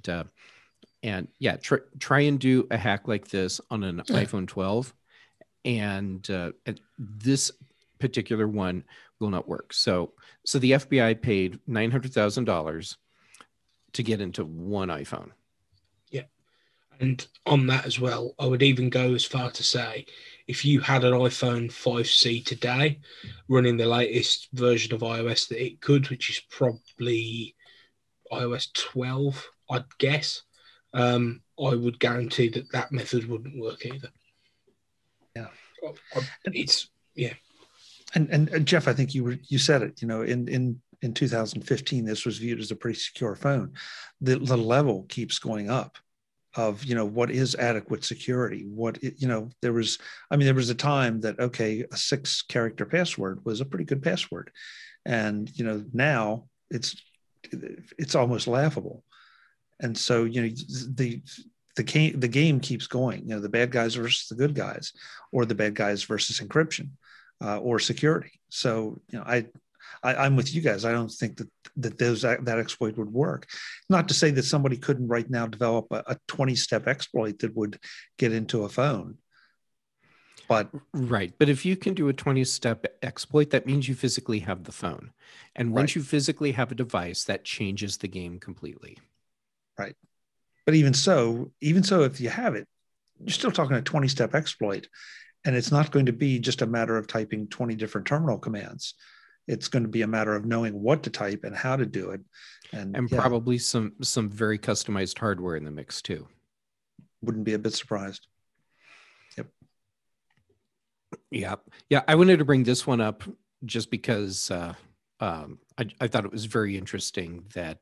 Speaker 2: try and do a hack like this on an iPhone 12. And this particular one will not work. So the FBI paid $900,000 to get into one iPhone.
Speaker 3: Yeah. And on that as well, I would even go as far to say, if you had an iPhone 5C today running the latest version of iOS that it could, which is probably iOS 12, I'd guess, I would guarantee that method wouldn't work either.
Speaker 1: Yeah.
Speaker 3: It's, yeah.
Speaker 1: And Jeff, I think you said it, in 2015, this was viewed as a pretty secure phone. The level keeps going up of, what is adequate security. There was a time that, okay, a 6-character password was a pretty good password. And, now it's almost laughable. And so, the game keeps going, the bad guys versus the good guys, or the bad guys versus encryption. Or security. So, I'm with you guys. I don't think that exploit would work. Not to say that somebody couldn't right now develop a 20-step exploit that would get into a phone. But
Speaker 2: right. But if you can do a 20-step exploit, that means you physically have the phone. And once you physically have a device, that changes the game completely.
Speaker 1: Right. But even so, if you have it, you're still talking a 20-step exploit. And it's not going to be just a matter of typing 20 different terminal commands. It's going to be a matter of knowing what to type and how to do it. And
Speaker 2: probably some very customized hardware in the mix too.
Speaker 1: Wouldn't be a bit surprised. Yep.
Speaker 2: Yeah. Yeah. I wanted to bring this one up just because I thought it was very interesting that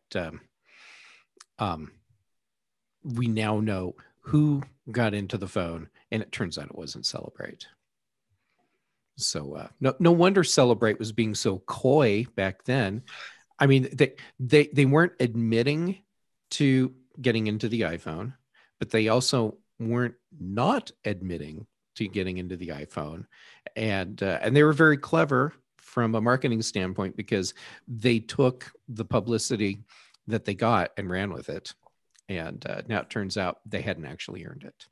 Speaker 2: we now know who got into the phone, and it turns out it wasn't Celebrate. So no wonder Celebrate was being so coy back then. I mean, they weren't admitting to getting into the iPhone, but they also weren't not admitting to getting into the iPhone, and they were very clever from a marketing standpoint because they took the publicity that they got and ran with it. And now it turns out they hadn't actually earned it.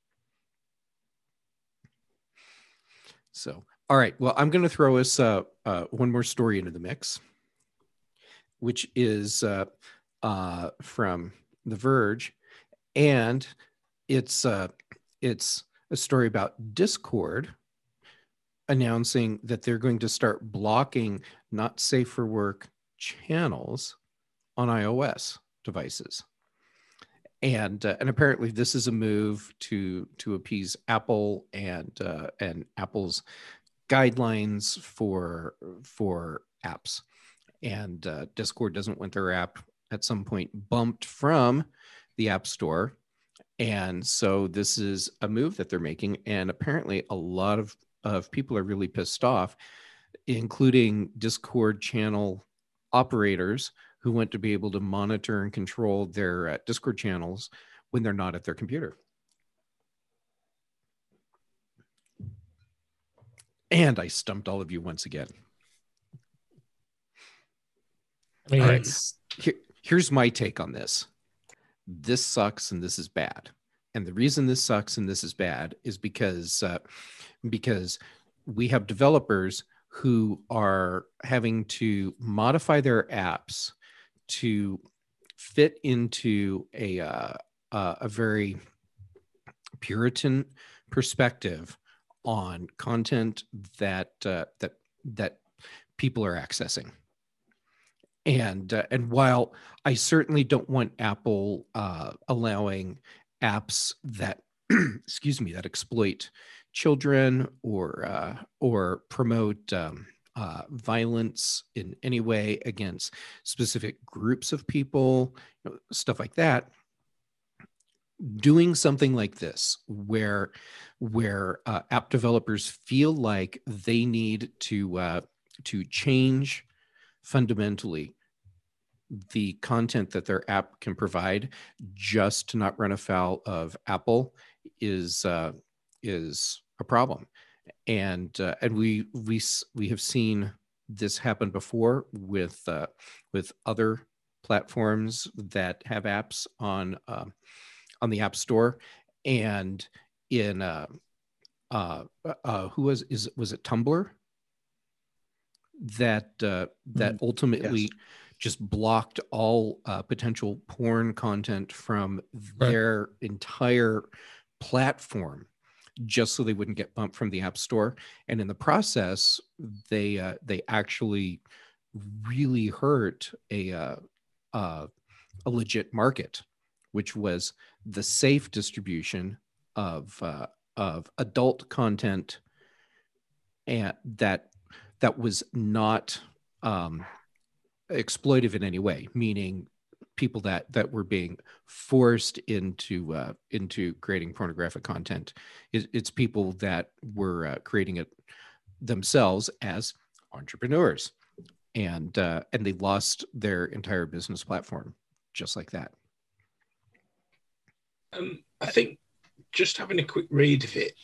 Speaker 2: So, all right. Well, I'm going to throw us one more story into the mix, which is from The Verge, and it's a story about Discord announcing that they're going to start blocking not safe for work channels on iOS devices. And apparently this is a move to appease Apple and Apple's guidelines for apps. And Discord doesn't want their app at some point bumped from the App Store. And so this is a move that they're making. And apparently a lot of people are really pissed off, including Discord channel operators who want to be able to monitor and control their Discord channels when they're not at their computer. And I stumped all of you once again. All right. Here's my take on this. This sucks and this is bad. And the reason this sucks and this is bad is because we have developers who are having to modify their apps to fit into a very Puritan perspective on content that people are accessing. And while I certainly don't want Apple allowing apps that excuse me, that exploit children or promote violence in any way against specific groups of people, stuff like that, doing something like this where app developers feel like they need to change fundamentally the content that their app can provide just to not run afoul of Apple is a problem. And we have seen this happen before with other platforms that have apps on the App Store, and in was it Tumblr? that ultimately just blocked all potential porn content from their entire platform, just so they wouldn't get bumped from the App Store. And in the process, they actually really hurt a legit market, which was the safe distribution of adult content, and that was not exploitive in any way, meaning people that were being forced into creating pornographic content. It's people that were creating it themselves as entrepreneurs, and they lost their entire business platform just like that.
Speaker 3: I think just having a quick read of it,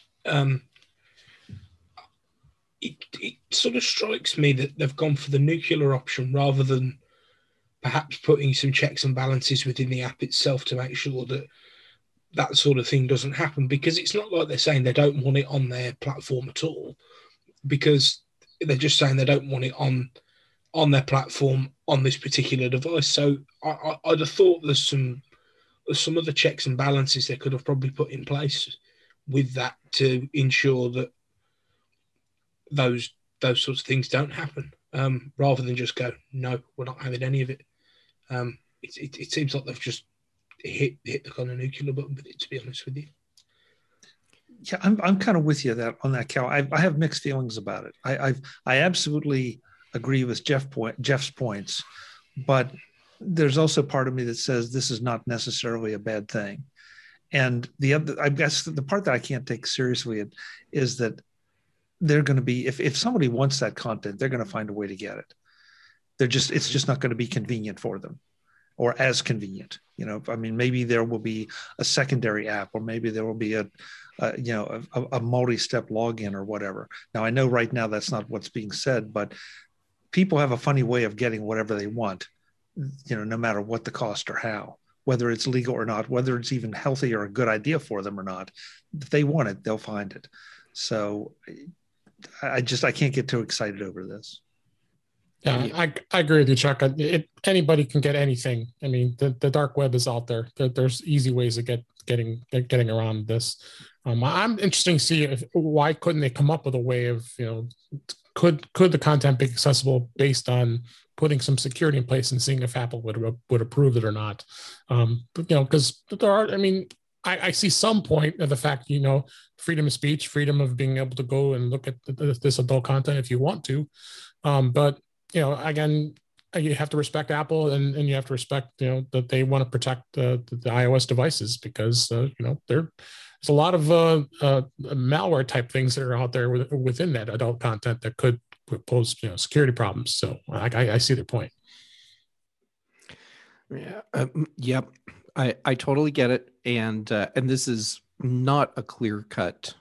Speaker 3: it sort of strikes me that they've gone for the nuclear option rather than perhaps putting some checks and balances within the app itself to make sure that that sort of thing doesn't happen. Because it's not like they're saying they don't want it on their platform at all, because they're just saying they don't want it on their platform on this particular device. So I'd have thought there's some other checks and balances they could have probably put in place with that to ensure that those sorts of things don't happen, rather than just go, no, we're not having any of it. It seems like they've just hit the kind of nuclear button with it, to be honest with you.
Speaker 1: Yeah, I'm kind of with you on that, Cal. I have mixed feelings about it. I absolutely agree with Jeff's points, but there's also part of me that says this is not necessarily a bad thing. And the other, I guess, the part that I can't take seriously is that they're going to be, if somebody wants that content, they're going to find a way to get it. It's just not going to be convenient for them, or as convenient. I mean, maybe there will be a secondary app, or maybe there will be a multi-step login or whatever. Now, I know right now that's not what's being said, but people have a funny way of getting whatever they want, no matter what the cost or how, whether it's legal or not, whether it's even healthy or a good idea for them or not. If they want it, they'll find it. So I can't get too excited over this.
Speaker 4: Yeah, I agree with you, Chuck. Anybody can get anything. I mean, the dark web is out there. There's easy ways of getting around this. I'm interested to see why couldn't they come up with a way of, could the content be accessible based on putting some security in place and seeing if Apple would approve it or not. Because there are, I mean, I see some point of the fact, freedom of speech, freedom of being able to go and look at this adult content if you want to. But, again, you have to respect Apple and you have to respect, that they want to protect the iOS devices, because, there's a lot of malware type things that are out there within that adult content that could pose, security problems. So I see their point.
Speaker 2: Yeah. Yep. I totally get it. And this is not a clear-cut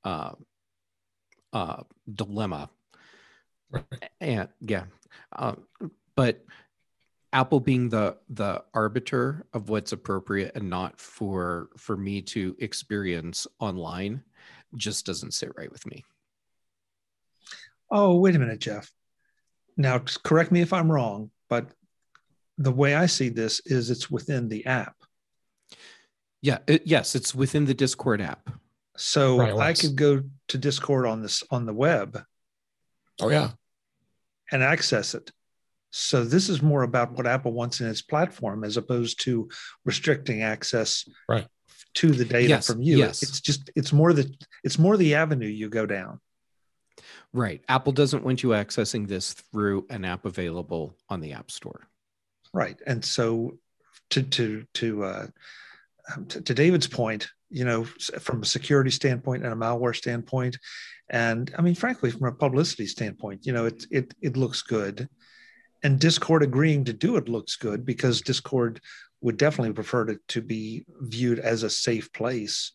Speaker 2: dilemma.
Speaker 4: Right.
Speaker 2: And yeah. But Apple being the arbiter of what's appropriate and not for me to experience online just doesn't sit right with me.
Speaker 1: Oh, wait a minute, Jeff. Now, correct me if I'm wrong, but the way I see this is it's within the app.
Speaker 2: Yeah. Yes, it's within the Discord app.
Speaker 1: So right, I could go to Discord on the web.
Speaker 4: Oh, yeah.
Speaker 1: And access it. So this is more about what Apple wants in its platform, as opposed to restricting access to the data from you.
Speaker 2: Yes.
Speaker 1: It's more the avenue you go down.
Speaker 2: Right. Apple doesn't want you accessing this through an app available on the App Store.
Speaker 1: Right. And so to David's point, from a security standpoint and a malware standpoint, and I mean, frankly, from a publicity standpoint, it looks good. And Discord agreeing to do it looks good, because Discord would definitely prefer to be viewed as a safe place.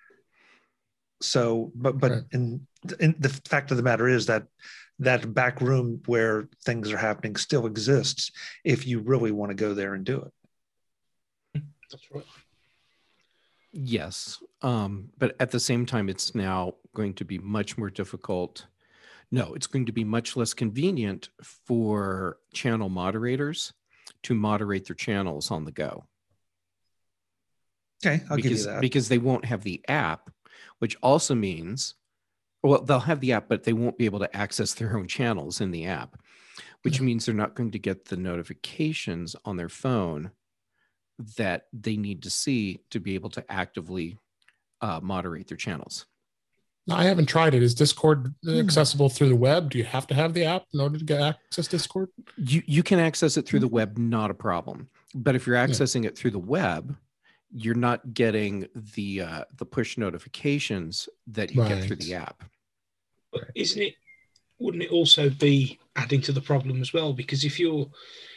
Speaker 1: So, but right. in the fact of the matter is that back room where things are happening still exists if you really want to go there and do it.
Speaker 3: That's right.
Speaker 2: Yes. But at the same time, it's now going to be much more difficult, No, it's going to be much less convenient for channel moderators to moderate their channels on the go.
Speaker 1: Okay, I'll give you that.
Speaker 2: Because they won't have the app, which also means, well, they'll have the app, but they won't be able to access their own channels in the app, which means they're not going to get the notifications on their phone that they need to see to be able to actively moderate their channels.
Speaker 4: No, I haven't tried it. Is Discord accessible through the web? Do you have to have the app in order to get access to Discord?
Speaker 2: You can access it through the web, not a problem. But if you're accessing it through the web, you're not getting the push notifications that you get through the app.
Speaker 3: But wouldn't it also be adding to the problem as well? Because if you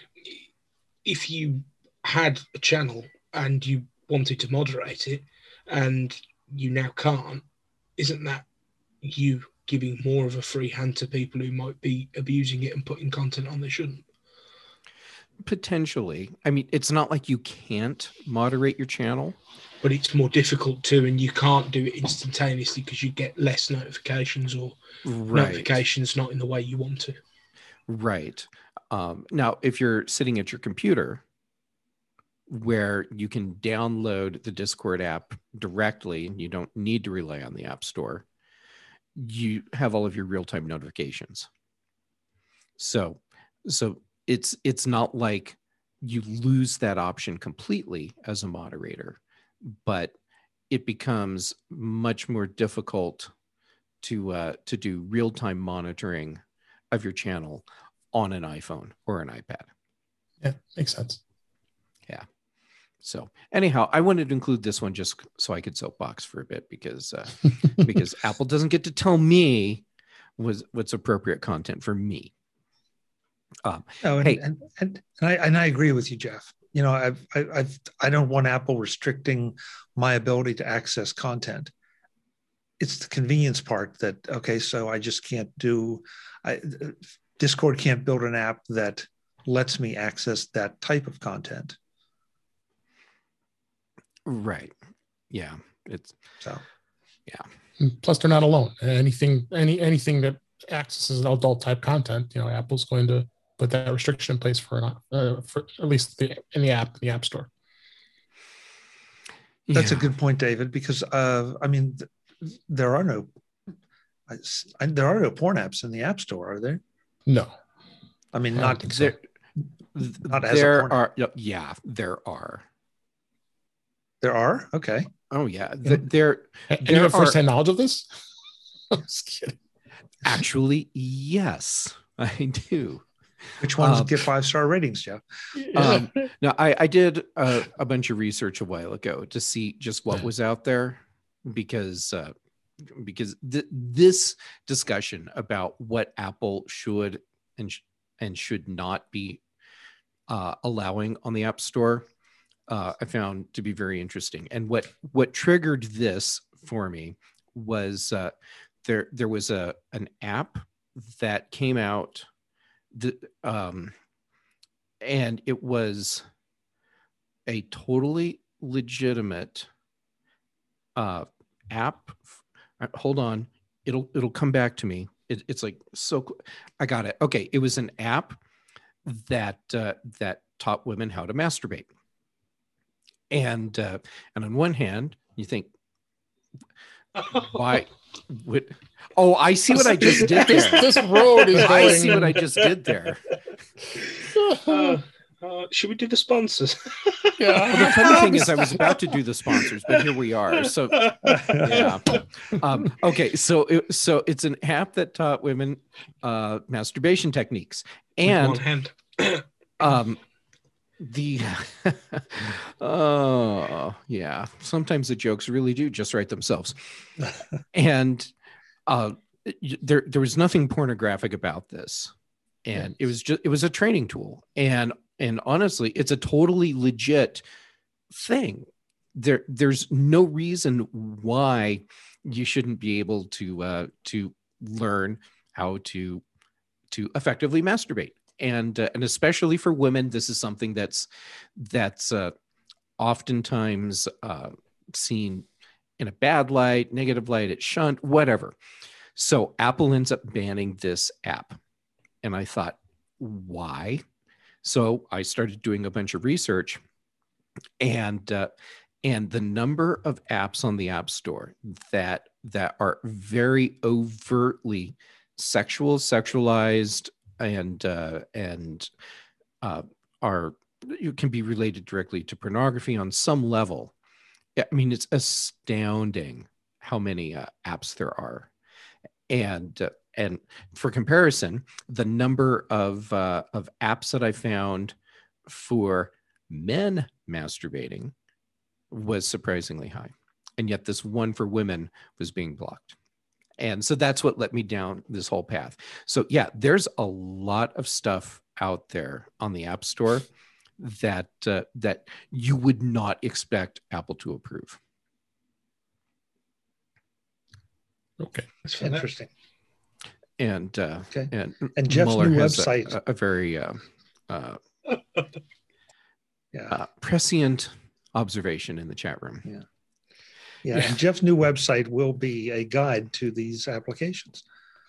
Speaker 3: had a channel and you wanted to moderate it and you now can't, isn't that you giving more of a free hand to people who might be abusing it and putting content on they shouldn't?
Speaker 2: Potentially. I mean, it's not like you can't moderate your channel.
Speaker 3: But it's more difficult too, and you can't do it instantaneously because you get less notifications or notifications not in the way you want to.
Speaker 2: Right. Now, if you're sitting at your computer where you can download the Discord app directly and you don't need to rely on the App Store, you have all of your real-time notifications. So it's not like you lose that option completely as a moderator, but it becomes much more difficult to do real-time monitoring of your channel on an iPhone or an iPad.
Speaker 4: Yeah, makes sense.
Speaker 2: Yeah. So anyhow, I wanted to include this one just so I could soapbox for a bit because because Apple doesn't get to tell me what's appropriate content for me.
Speaker 1: And I agree with you, Jeff. You know, I don't want Apple restricting my ability to access content. It's the convenience part that, okay, so I just can't Discord can't build an app that lets me access that type of content.
Speaker 2: Right. Yeah.
Speaker 4: Plus, they're not alone. Anything that accesses adult type content, you know, Apple's going to put that restriction in place for at least in the App Store.
Speaker 1: That's a good point, David, because I mean, there are no porn apps in the App Store, are there?
Speaker 4: No.
Speaker 1: I mean,
Speaker 2: not there.
Speaker 1: Not as there
Speaker 2: are. Yeah, there are.
Speaker 1: There are? Okay.
Speaker 2: Oh yeah.
Speaker 4: Do you have first-hand knowledge of this? I'm just kidding.
Speaker 2: Actually, yes, I do.
Speaker 1: Which ones get 5-star ratings, Jeff?
Speaker 2: No, I did a bunch of research a while ago to see just what was out there, because this discussion about what Apple should and should not be allowing on the App Store, I found to be very interesting. And what triggered this for me was there was an app that came out, and it was a totally legitimate app. Hold on, it'll come back to me. It's like I got it. Okay, it was an app that taught women how to masturbate. And on one hand, you think, why? Oh, I see what I just did there.
Speaker 4: This road is going.
Speaker 2: I see what I just did there.
Speaker 3: Should we do the sponsors?
Speaker 2: Yeah. Well, the funny thing is, I was about to do the sponsors, but here we are. So, yeah. Okay. So it's an app that taught women masturbation techniques, and
Speaker 3: with one hand.
Speaker 2: Yeah, sometimes the jokes really do just write themselves. And there was nothing pornographic about this, and it was a training tool, and honestly, it's a totally legit thing. There's no reason why you shouldn't be able to learn how to effectively masturbate. And especially for women, this is something that's oftentimes seen in a bad light, negative light, it's shunned, whatever. So Apple ends up banning this app. And I thought, why? So I started doing a bunch of research, and the number of apps on the App Store that are very overtly sexualized and are, you can be related directly to pornography on some level. I mean, it's astounding how many apps there are. And for comparison, the number of apps that I found for men masturbating was surprisingly high. And yet this one for women was being blocked. And so that's what led me down this whole path. So yeah, there's a lot of stuff out there on the App Store that you would not expect Apple to approve.
Speaker 4: Okay,
Speaker 1: that's interesting.
Speaker 2: And
Speaker 1: okay,
Speaker 2: and
Speaker 1: Jeff's
Speaker 2: Mueller
Speaker 1: new
Speaker 2: has
Speaker 1: website,
Speaker 2: a very prescient observation in the chat room.
Speaker 1: Yeah. And Jeff's new website will be a guide to these applications.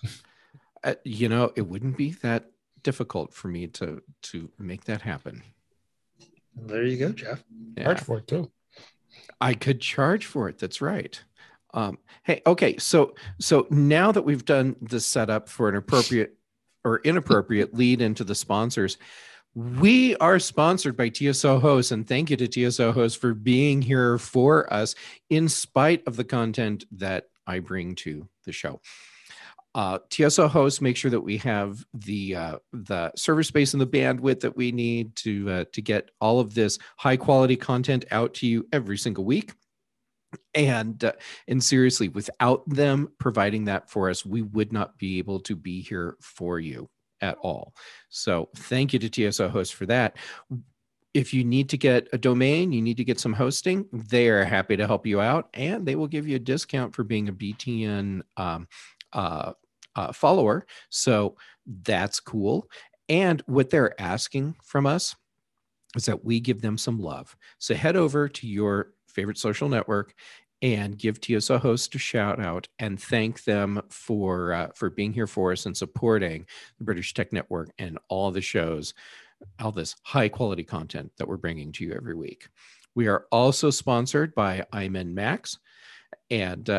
Speaker 2: It wouldn't be that difficult for me to make that happen.
Speaker 1: There you go, Jeff.
Speaker 4: Charge for it too.
Speaker 2: I could charge for it. That's right. Hey, okay. So now that we've done the setup for an appropriate or inappropriate lead into the sponsors, we are sponsored by TSO Hosts, and thank you to TSO Hosts for being here for us in spite of the content that I bring to the show. TSO Hosts make sure that we have the server space and the bandwidth that we need to get all of this high quality content out to you every single week. And seriously, without them providing that for us, we would not be able to be here for you at all. So thank you to TSO Hosts for that. If you need to get a domain, you need to get some hosting, they are happy to help you out, and they will give you a discount for being a BTN follower. So that's cool. And what they're asking from us is that we give them some love. So head over to your favorite social network and give TSO Hosts a shout out and thank them for being here for us and supporting the British Tech Network and all the shows, all this high quality content that we're bringing to you every week. We are also sponsored by iMen Max, and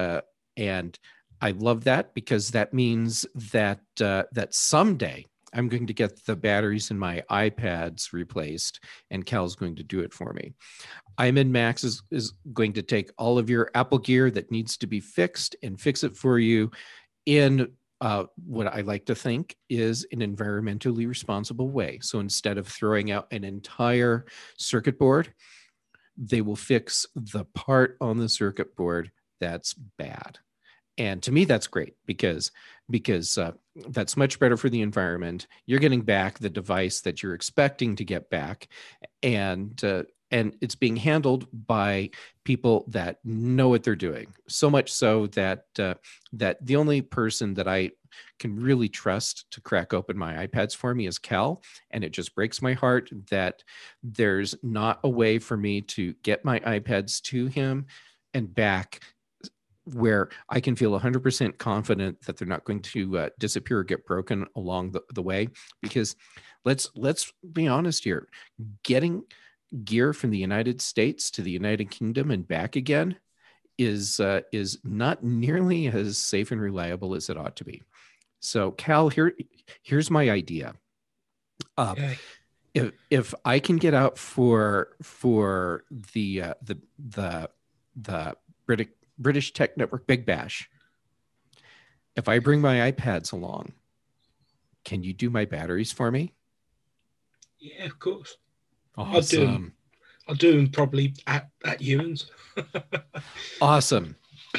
Speaker 2: I love that because that means that that someday I'm going to get the batteries in my iPads replaced, and Cal's going to do it for me. iMen Max is going to take all of your Apple gear that needs to be fixed and fix it for you in what I like to think is an environmentally responsible way. So instead of throwing out an entire circuit board, they will fix the part on the circuit board that's bad. And to me, that's great because that's much better for the environment. You're getting back the device that you're expecting to get back, and it's being handled by people that know what they're doing. So much so that that the only person that I can really trust to crack open my iPads for me is Cal, and it just breaks my heart that there's not a way for me to get my iPads to him and back where I can feel 100% confident that they're not going to disappear or get broken along the way. Because let's be honest here, getting gear from the United States to the United Kingdom and back again is not nearly as safe and reliable as it ought to be. So Cal, here's my idea.
Speaker 3: Okay.
Speaker 2: If I can get out for the British Tech Network Big Bash, if I bring my iPads along, can you do my batteries for me?
Speaker 3: Yeah, of course.
Speaker 2: Awesome.
Speaker 3: I'll do them probably at Ewan's.
Speaker 2: Awesome.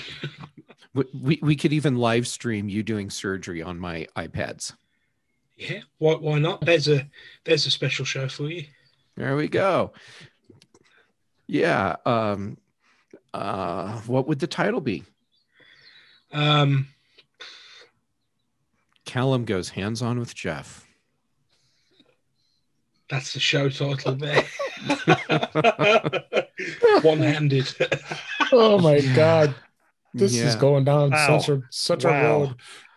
Speaker 2: We could even live stream you doing surgery on my iPads.
Speaker 3: Yeah, why not? There's a special show for you.
Speaker 2: There we go. Yeah. What would the title be? Callum goes hands-on with Jeff.
Speaker 3: That's the show title there. One-handed.
Speaker 4: Oh my God. This is going down such a road.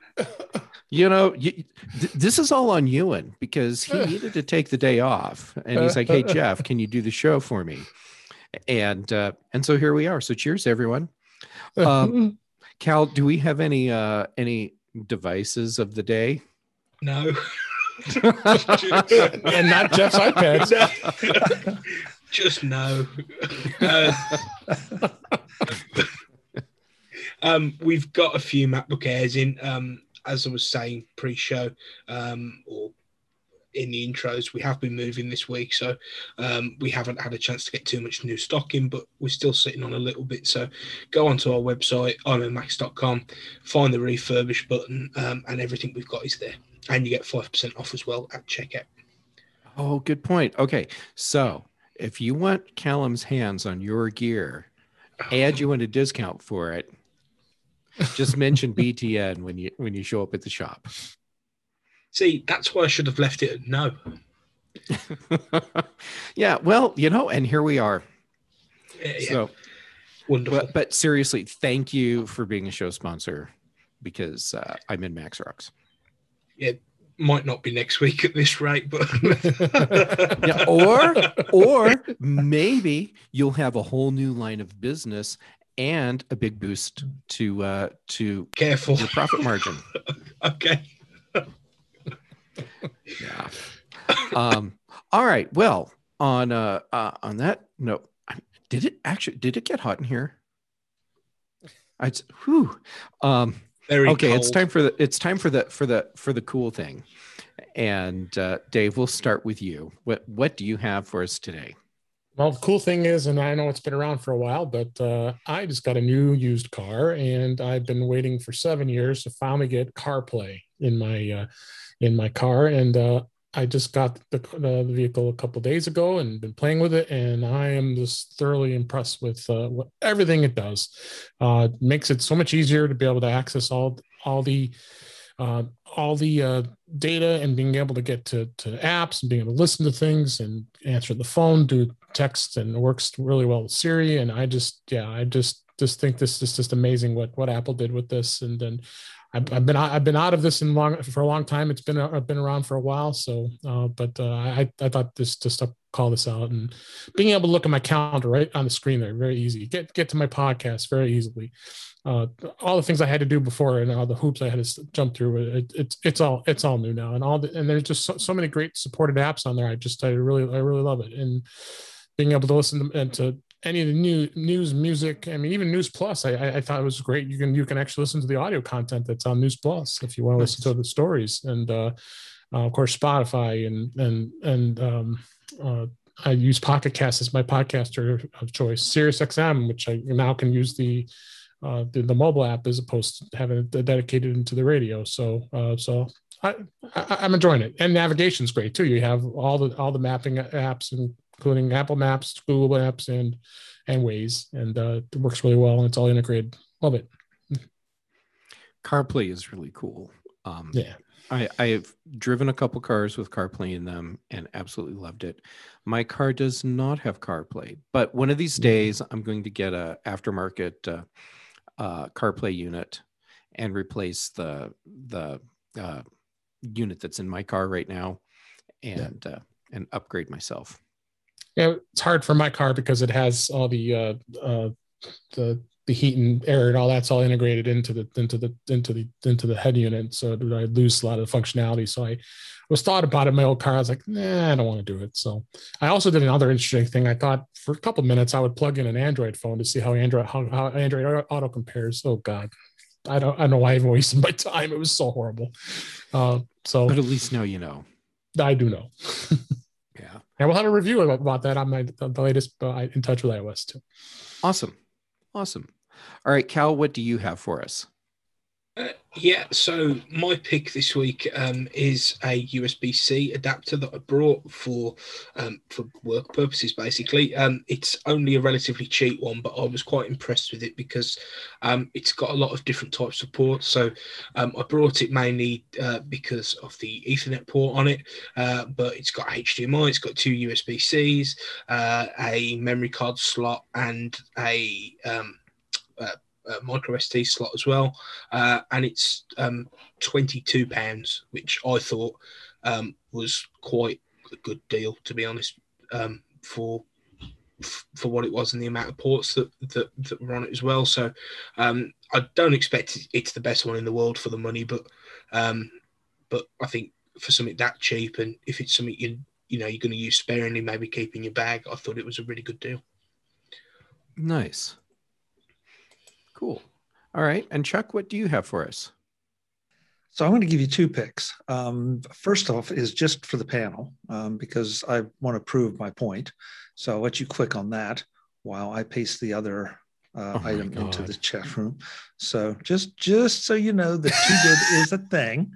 Speaker 2: This is all on Ewan because he needed to take the day off, and he's like, "Hey Jeff, can you do the show for me?" And so here we are. So cheers, everyone. Cal, do we have any devices of the day?
Speaker 3: No.
Speaker 4: And not Jeff's iPad.
Speaker 3: No. Just no. We've got a few MacBook Airs in. As I was saying pre-show, or in the intros, we have been moving this week, so we haven't had a chance to get too much new stock in, but we're still sitting on a little bit. So go onto our website, ironmax.com, find the refurbish button, and everything we've got is there. And you get 5% off as well at checkout.
Speaker 2: Oh, good point. Okay, so if you want Callum's hands on your gear, and you want a discount for it, just mention BTN when you show up at the shop.
Speaker 3: See, that's why I should have left it at no.
Speaker 2: Yeah, well, and here we are.
Speaker 3: Yeah.
Speaker 2: So
Speaker 3: wonderful.
Speaker 2: But seriously, thank you for being a show sponsor because I'm in Max Rocks.
Speaker 3: Yeah, might not be next week at this rate, but
Speaker 2: yeah, or maybe you'll have a whole new line of business and a big boost to
Speaker 3: careful
Speaker 2: your profit margin.
Speaker 3: Okay.
Speaker 2: Yeah. All right. Well, on that note, did it get hot in here? Very okay.
Speaker 3: Cold.
Speaker 2: It's time for the cool thing. And Dave, we'll start with you. What do you have for us today?
Speaker 4: Well, the cool thing is, and I know it's been around for a while, but I just got a new used car, and I've been waiting for 7 years to finally get CarPlay in my car, and I just got the vehicle a couple of days ago and been playing with it, and I am just thoroughly impressed with everything it does. It makes it so much easier to be able to access all the data and being able to get to apps and being able to listen to things and answer the phone, do text, and it works really well with Siri. And I just think this is just amazing what Apple did with this. And then I've been out of this for a long time. I've been around for a while. So, I thought just to call this out, and being able to look at my calendar right on the screen there, very easy. Get to my podcast very easily. All the things I had to do before and all the hoops I had to jump through, it's all new now, and there's just so many great supported apps on there. I really love it, and being able to listen to any of the new news, music. I mean, even News Plus, I thought it was great. You can actually listen to the audio content that's on News Plus if you want to listen to the stories, and of course Spotify and I use Pocket Cast as my podcaster of choice. SiriusXM, which I now can use the mobile app as opposed to having it dedicated into the radio. So I'm enjoying it, and navigation's great too. You have all the mapping apps, including Apple Maps, Google Maps, and Waze, and it works really well, and it's all integrated. Love it.
Speaker 2: CarPlay is really cool.
Speaker 4: Yeah.
Speaker 2: I've driven a couple cars with CarPlay in them and absolutely loved it. My car does not have CarPlay, but one of these days I'm going to get a aftermarket CarPlay unit and replace the unit that's in my car right now, and upgrade myself.
Speaker 4: Yeah, it's hard for my car because it has all the heat and air and all that's all integrated into the head unit. So I lose a lot of the functionality. So I was thought about it in my old car. I was like, nah, I don't want to do it. So I also did another interesting thing. I thought for a couple of minutes I would plug in an Android phone to see how Android Auto compares. Oh God, I don't know why I even wasted my time. It was so horrible. But
Speaker 2: at least now you know.
Speaker 4: I do know.
Speaker 2: Yeah.
Speaker 4: And we'll have a review about that on the latest In Touch with iOS too.
Speaker 2: Awesome. All right, Cal, what do you have for us?
Speaker 3: Yeah, so my pick this week is a USB-C adapter that I brought for work purposes, basically. It's only a relatively cheap one, but I was quite impressed with it because it's got a lot of different types of ports. So I brought it mainly because of the Ethernet port on it, but it's got HDMI, it's got two USB-Cs, a memory card slot, and a micro SD slot as well, and it's £22, which I thought was quite a good deal, to be honest, for what it was and the amount of ports that were on it as well. So I don't expect it's the best one in the world for the money, but I think for something that cheap, and if it's something you're going to use sparingly, maybe keep in your bag, I thought it was a really good deal.
Speaker 2: Nice. Cool. All right. And Chuck, what do you have for us?
Speaker 1: So I'm going to give you two picks. First off is just for the panel, because I want to prove my point. So I'll let you click on that while I paste the other item into the chat room. So just so you know, the two-did is a thing.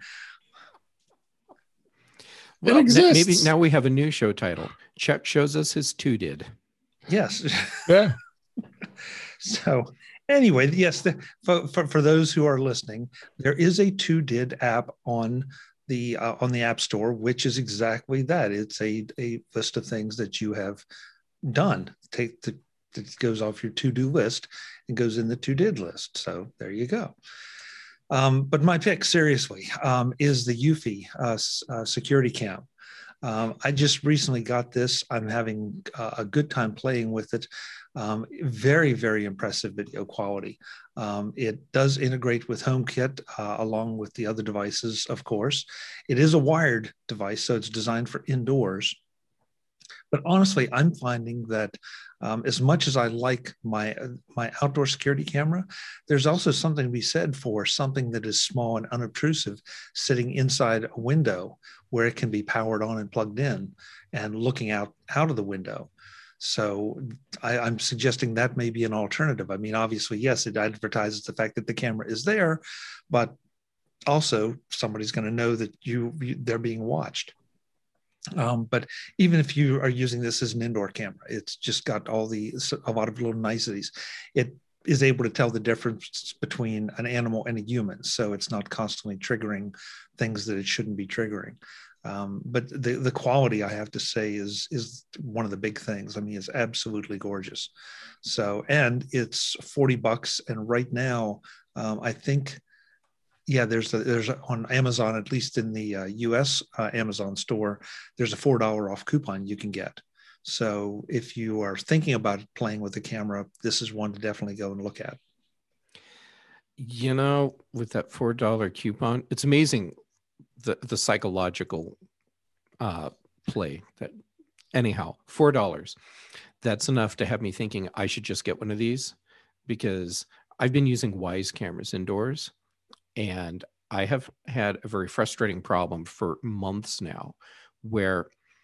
Speaker 2: Well, it exists. Maybe now we have a new show title. Chuck shows us his two-did.
Speaker 1: Yes.
Speaker 4: Yeah.
Speaker 1: So anyway, yes, for those who are listening, there is a two-did app on the App Store, which is exactly that. It's a list of things that you have done. It goes off your to-do list and goes in the two-did list. So there you go. But my pick, seriously, is the Eufy security cam. I just recently got this. I'm having a good time playing with it. Very, very impressive video quality. It does integrate with HomeKit along with the other devices, of course. It is a wired device, so it's designed for indoors. But honestly, I'm finding that as much as I like my outdoor security camera, there's also something to be said for something that is small and unobtrusive sitting inside a window where it can be powered on and plugged in and looking out of the window. So I'm suggesting that may be an alternative. I mean, obviously, yes, it advertises the fact that the camera is there, but also somebody's going to know that they're being watched. But even if you are using this as an indoor camera, it's just got a lot of little niceties. It is able to tell the difference between an animal and a human, so it's not constantly triggering things that it shouldn't be triggering. But the quality, I have to say, is one of the big things. I mean, it's absolutely gorgeous. So, and it's $40, and right now, I think. Yeah, there's on Amazon, at least in the US Amazon store, there's a $4 off coupon you can get. So if you are thinking about playing with the camera, this is one to definitely go and look at.
Speaker 2: You know, with that $4 coupon, it's amazing the psychological play that. Anyhow, $4. That's enough to have me thinking I should just get one of these, because I've been using Wyze cameras indoors. And I have had a very frustrating problem for months now, where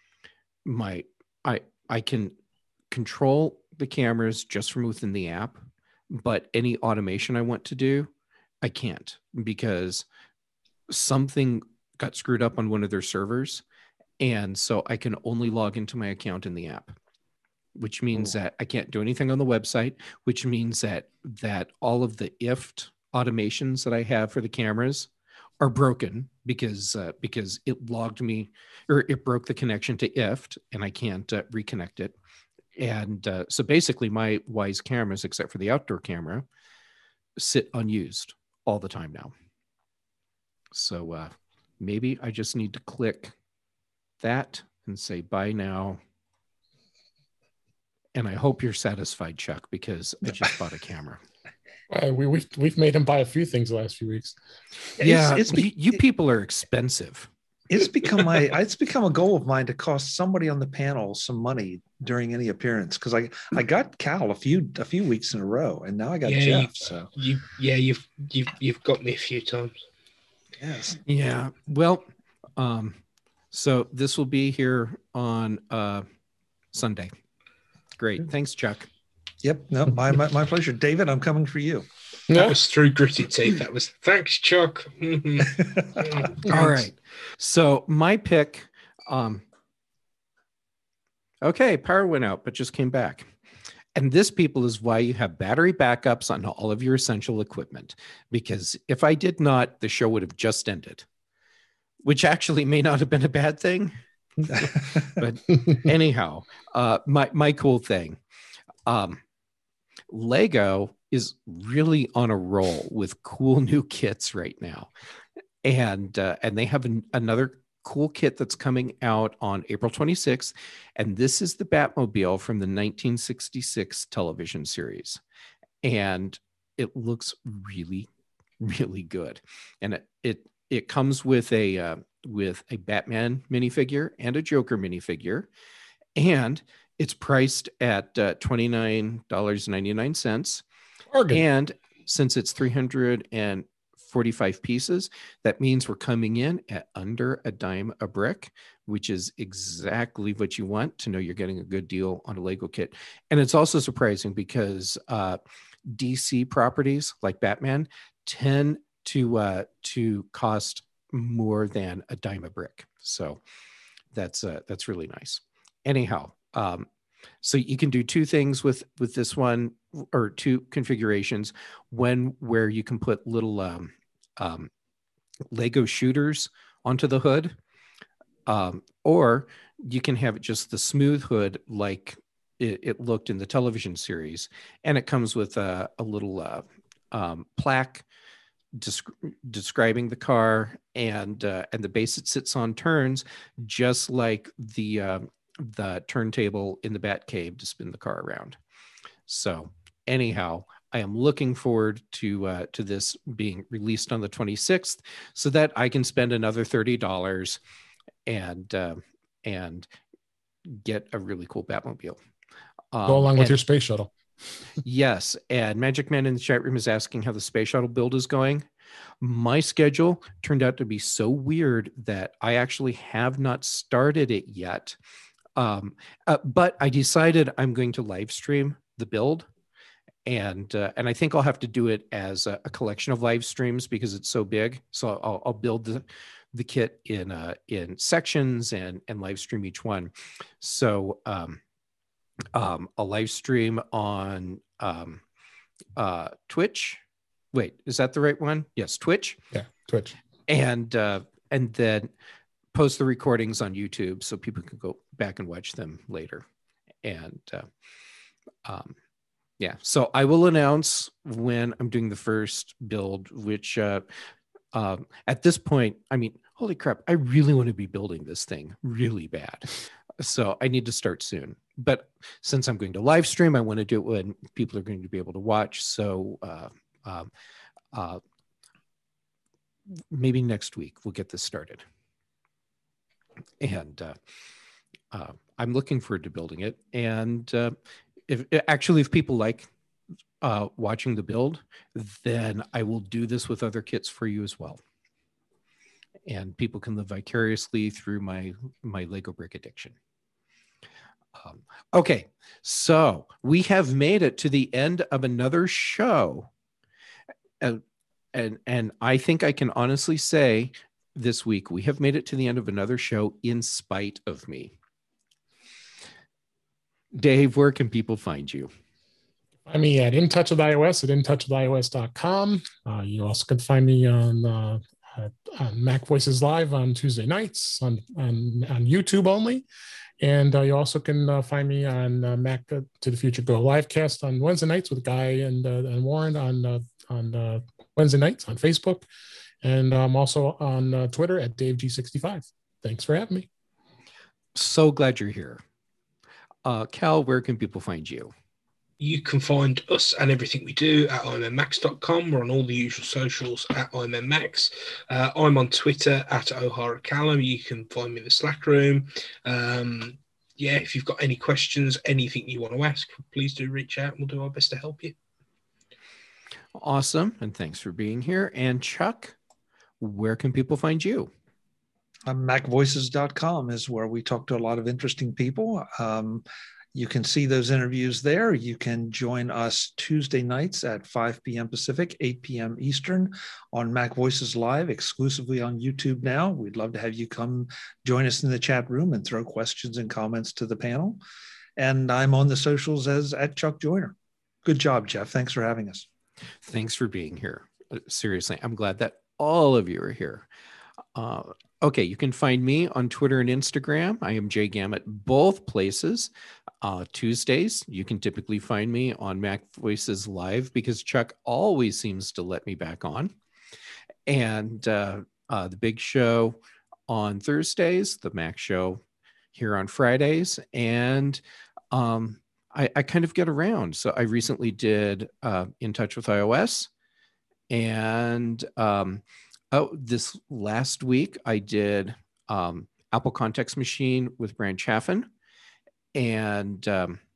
Speaker 2: I can control the cameras just from within the app, but any automation I want to do, I can't, because something got screwed up on one of their servers, and so I can only log into my account in the app, which means that I can't do anything on the website, which means that all of the IFT automations that I have for the cameras are broken because it logged me, or it broke the connection to IFT, and I can't reconnect it. And so basically my Wyze cameras, except for the outdoor camera, sit unused all the time now. So maybe I just need to click that and say buy now. And I hope you're satisfied, Chuck, because I just bought a camera.
Speaker 4: We've made him buy a few things the last few weeks.
Speaker 2: Yeah, you people are expensive.
Speaker 1: It's become a goal of mine to cost somebody on the panel some money during any appearance, because I got Cal a few weeks in a row, and now I got Jeff. So
Speaker 3: you've got me a few times.
Speaker 1: Yes.
Speaker 2: Yeah. Well, so this will be here on Sunday. Great. Thanks, Chuck.
Speaker 1: Yep. No, my pleasure. David, I'm coming for you.
Speaker 3: That was through gritted teeth. That was thanks, Chuck.
Speaker 2: All right. So my pick, okay, power went out, but just came back. And this, people, is why you have battery backups on all of your essential equipment. Because if I did not, the show would have just ended, which actually may not have been a bad thing. But anyhow, my cool thing. Lego is really on a roll with cool new kits right now. And they have another cool kit that's coming out on April 26th. And this is the Batmobile from the 1966 television series. And it looks really, really good. And it comes with a Batman minifigure and a Joker minifigure. And it's priced at $29.99. And since it's 345 pieces, that means we're coming in at under a dime a brick, which is exactly what you want to know you're getting a good deal on a Lego kit. And it's also surprising because DC properties like Batman tend to cost more than a dime a brick. So that's really nice. Anyhow, so you can do two things with this one, or two configurations. One where you can put little Lego shooters onto the hood, or you can have it just the smooth hood like it looked in the television series, and it comes with a little plaque describing the car, and the base it sits on turns just like the turntable in the Batcave to spin the car around. So anyhow, I am looking forward to this being released on the 26th so that I can spend another $30 and get a really cool Batmobile.
Speaker 4: Go along with your space shuttle.
Speaker 2: Yes. And Magic Man in the chat room is asking how the space shuttle build is going. My schedule turned out to be so weird that I actually have not started it yet. But I decided I'm going to live stream the build, and I think I'll have to do it as a collection of live streams because it's so big. So I'll build the kit in sections and live stream each one. So a live stream on Twitch. Wait, is that the right one? Yes, Twitch.
Speaker 4: Yeah, Twitch.
Speaker 2: And then post the recordings on YouTube so people can go back and watch them later. And yeah, so I will announce when I'm doing the first build, which at this point, I mean, holy crap, I really want to be building this thing really bad. So I need to start soon. But since I'm going to live stream, I want to do it when people are going to be able to watch. So maybe next week we'll get this started. And I'm looking forward to building it. And if people like watching the build, then I will do this with other kits for you as well. And people can live vicariously through my Lego brick addiction. Okay, so we have made it to the end of another show. And I think I can honestly say this week, we have made it to the end of another show in spite of me. Dave, where can people find you?
Speaker 4: Find me at In Touch with iOS at intouchwithios.com. You also can find me on Mac Voices Live on Tuesday nights on YouTube only. And you also can find me on Mac to the Future Go livecast on Wednesday nights with Guy and Warren on Wednesday nights on Facebook. And I'm also on Twitter at DaveG65. Thanks for having me.
Speaker 2: So glad you're here. Cal, where can people find you?
Speaker 3: You can find us and everything we do at ironmanmax.com. We're on all the usual socials at ironmanmax. I'm on Twitter at O'Hara Callum. You can find me in the Slack room. Yeah, if you've got any questions, anything you want to ask, please do reach out and we'll do our best to help you.
Speaker 2: Awesome. And thanks for being here. And Chuck, where can people find you?
Speaker 1: MacVoices.com is where we talk to a lot of interesting people. You can see those interviews there. You can join us Tuesday nights at 5 p.m. Pacific, 8 p.m. Eastern on Mac Voices Live, exclusively on YouTube now. We'd love to have you come join us in the chat room and throw questions and comments to the panel. And I'm on the socials as at Chuck Joyner. Good job, Jeff. Thanks for having us.
Speaker 2: Thanks for being here. Seriously, I'm glad that all of you are here. Okay, you can find me on Twitter and Instagram. I am Jay Gamet, both places. Tuesdays, you can typically find me on Mac Voices Live because Chuck always seems to let me back on. And the big show on Thursdays, the Mac show here on Fridays. And I kind of get around. So I recently did In Touch with iOS. And this last week I did Apple Context Machine with Brian Chaffin. And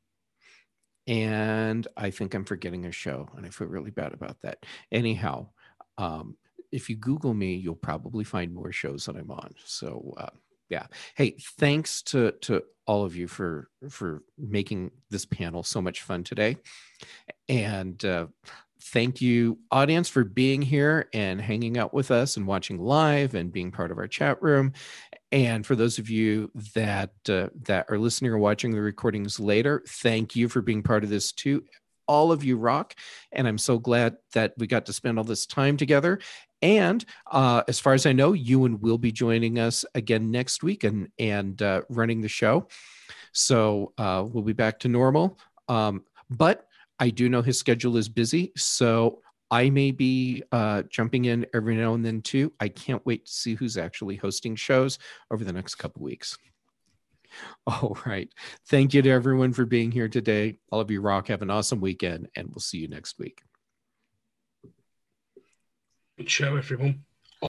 Speaker 2: I think I'm forgetting a show, and I feel really bad about that. Anyhow, if you Google me, you'll probably find more shows that I'm on. So yeah. Hey, thanks to all of you for making this panel so much fun today. And thank you, audience, for being here and hanging out with us and watching live and being part of our chat room. And for those of you that are listening or watching the recordings later, thank you for being part of this too. All of you rock. And I'm so glad that we got to spend all this time together. And as far as I know, Ewan will be joining us again next week and running the show. So we'll be back to normal. But I do know his schedule is busy. So I may be jumping in every now and then too. I can't wait to see who's actually hosting shows over the next couple of weeks. All right. Thank you to everyone for being here today. All of you rock. Have an awesome weekend, and we'll see you next week.
Speaker 3: Good show, everyone.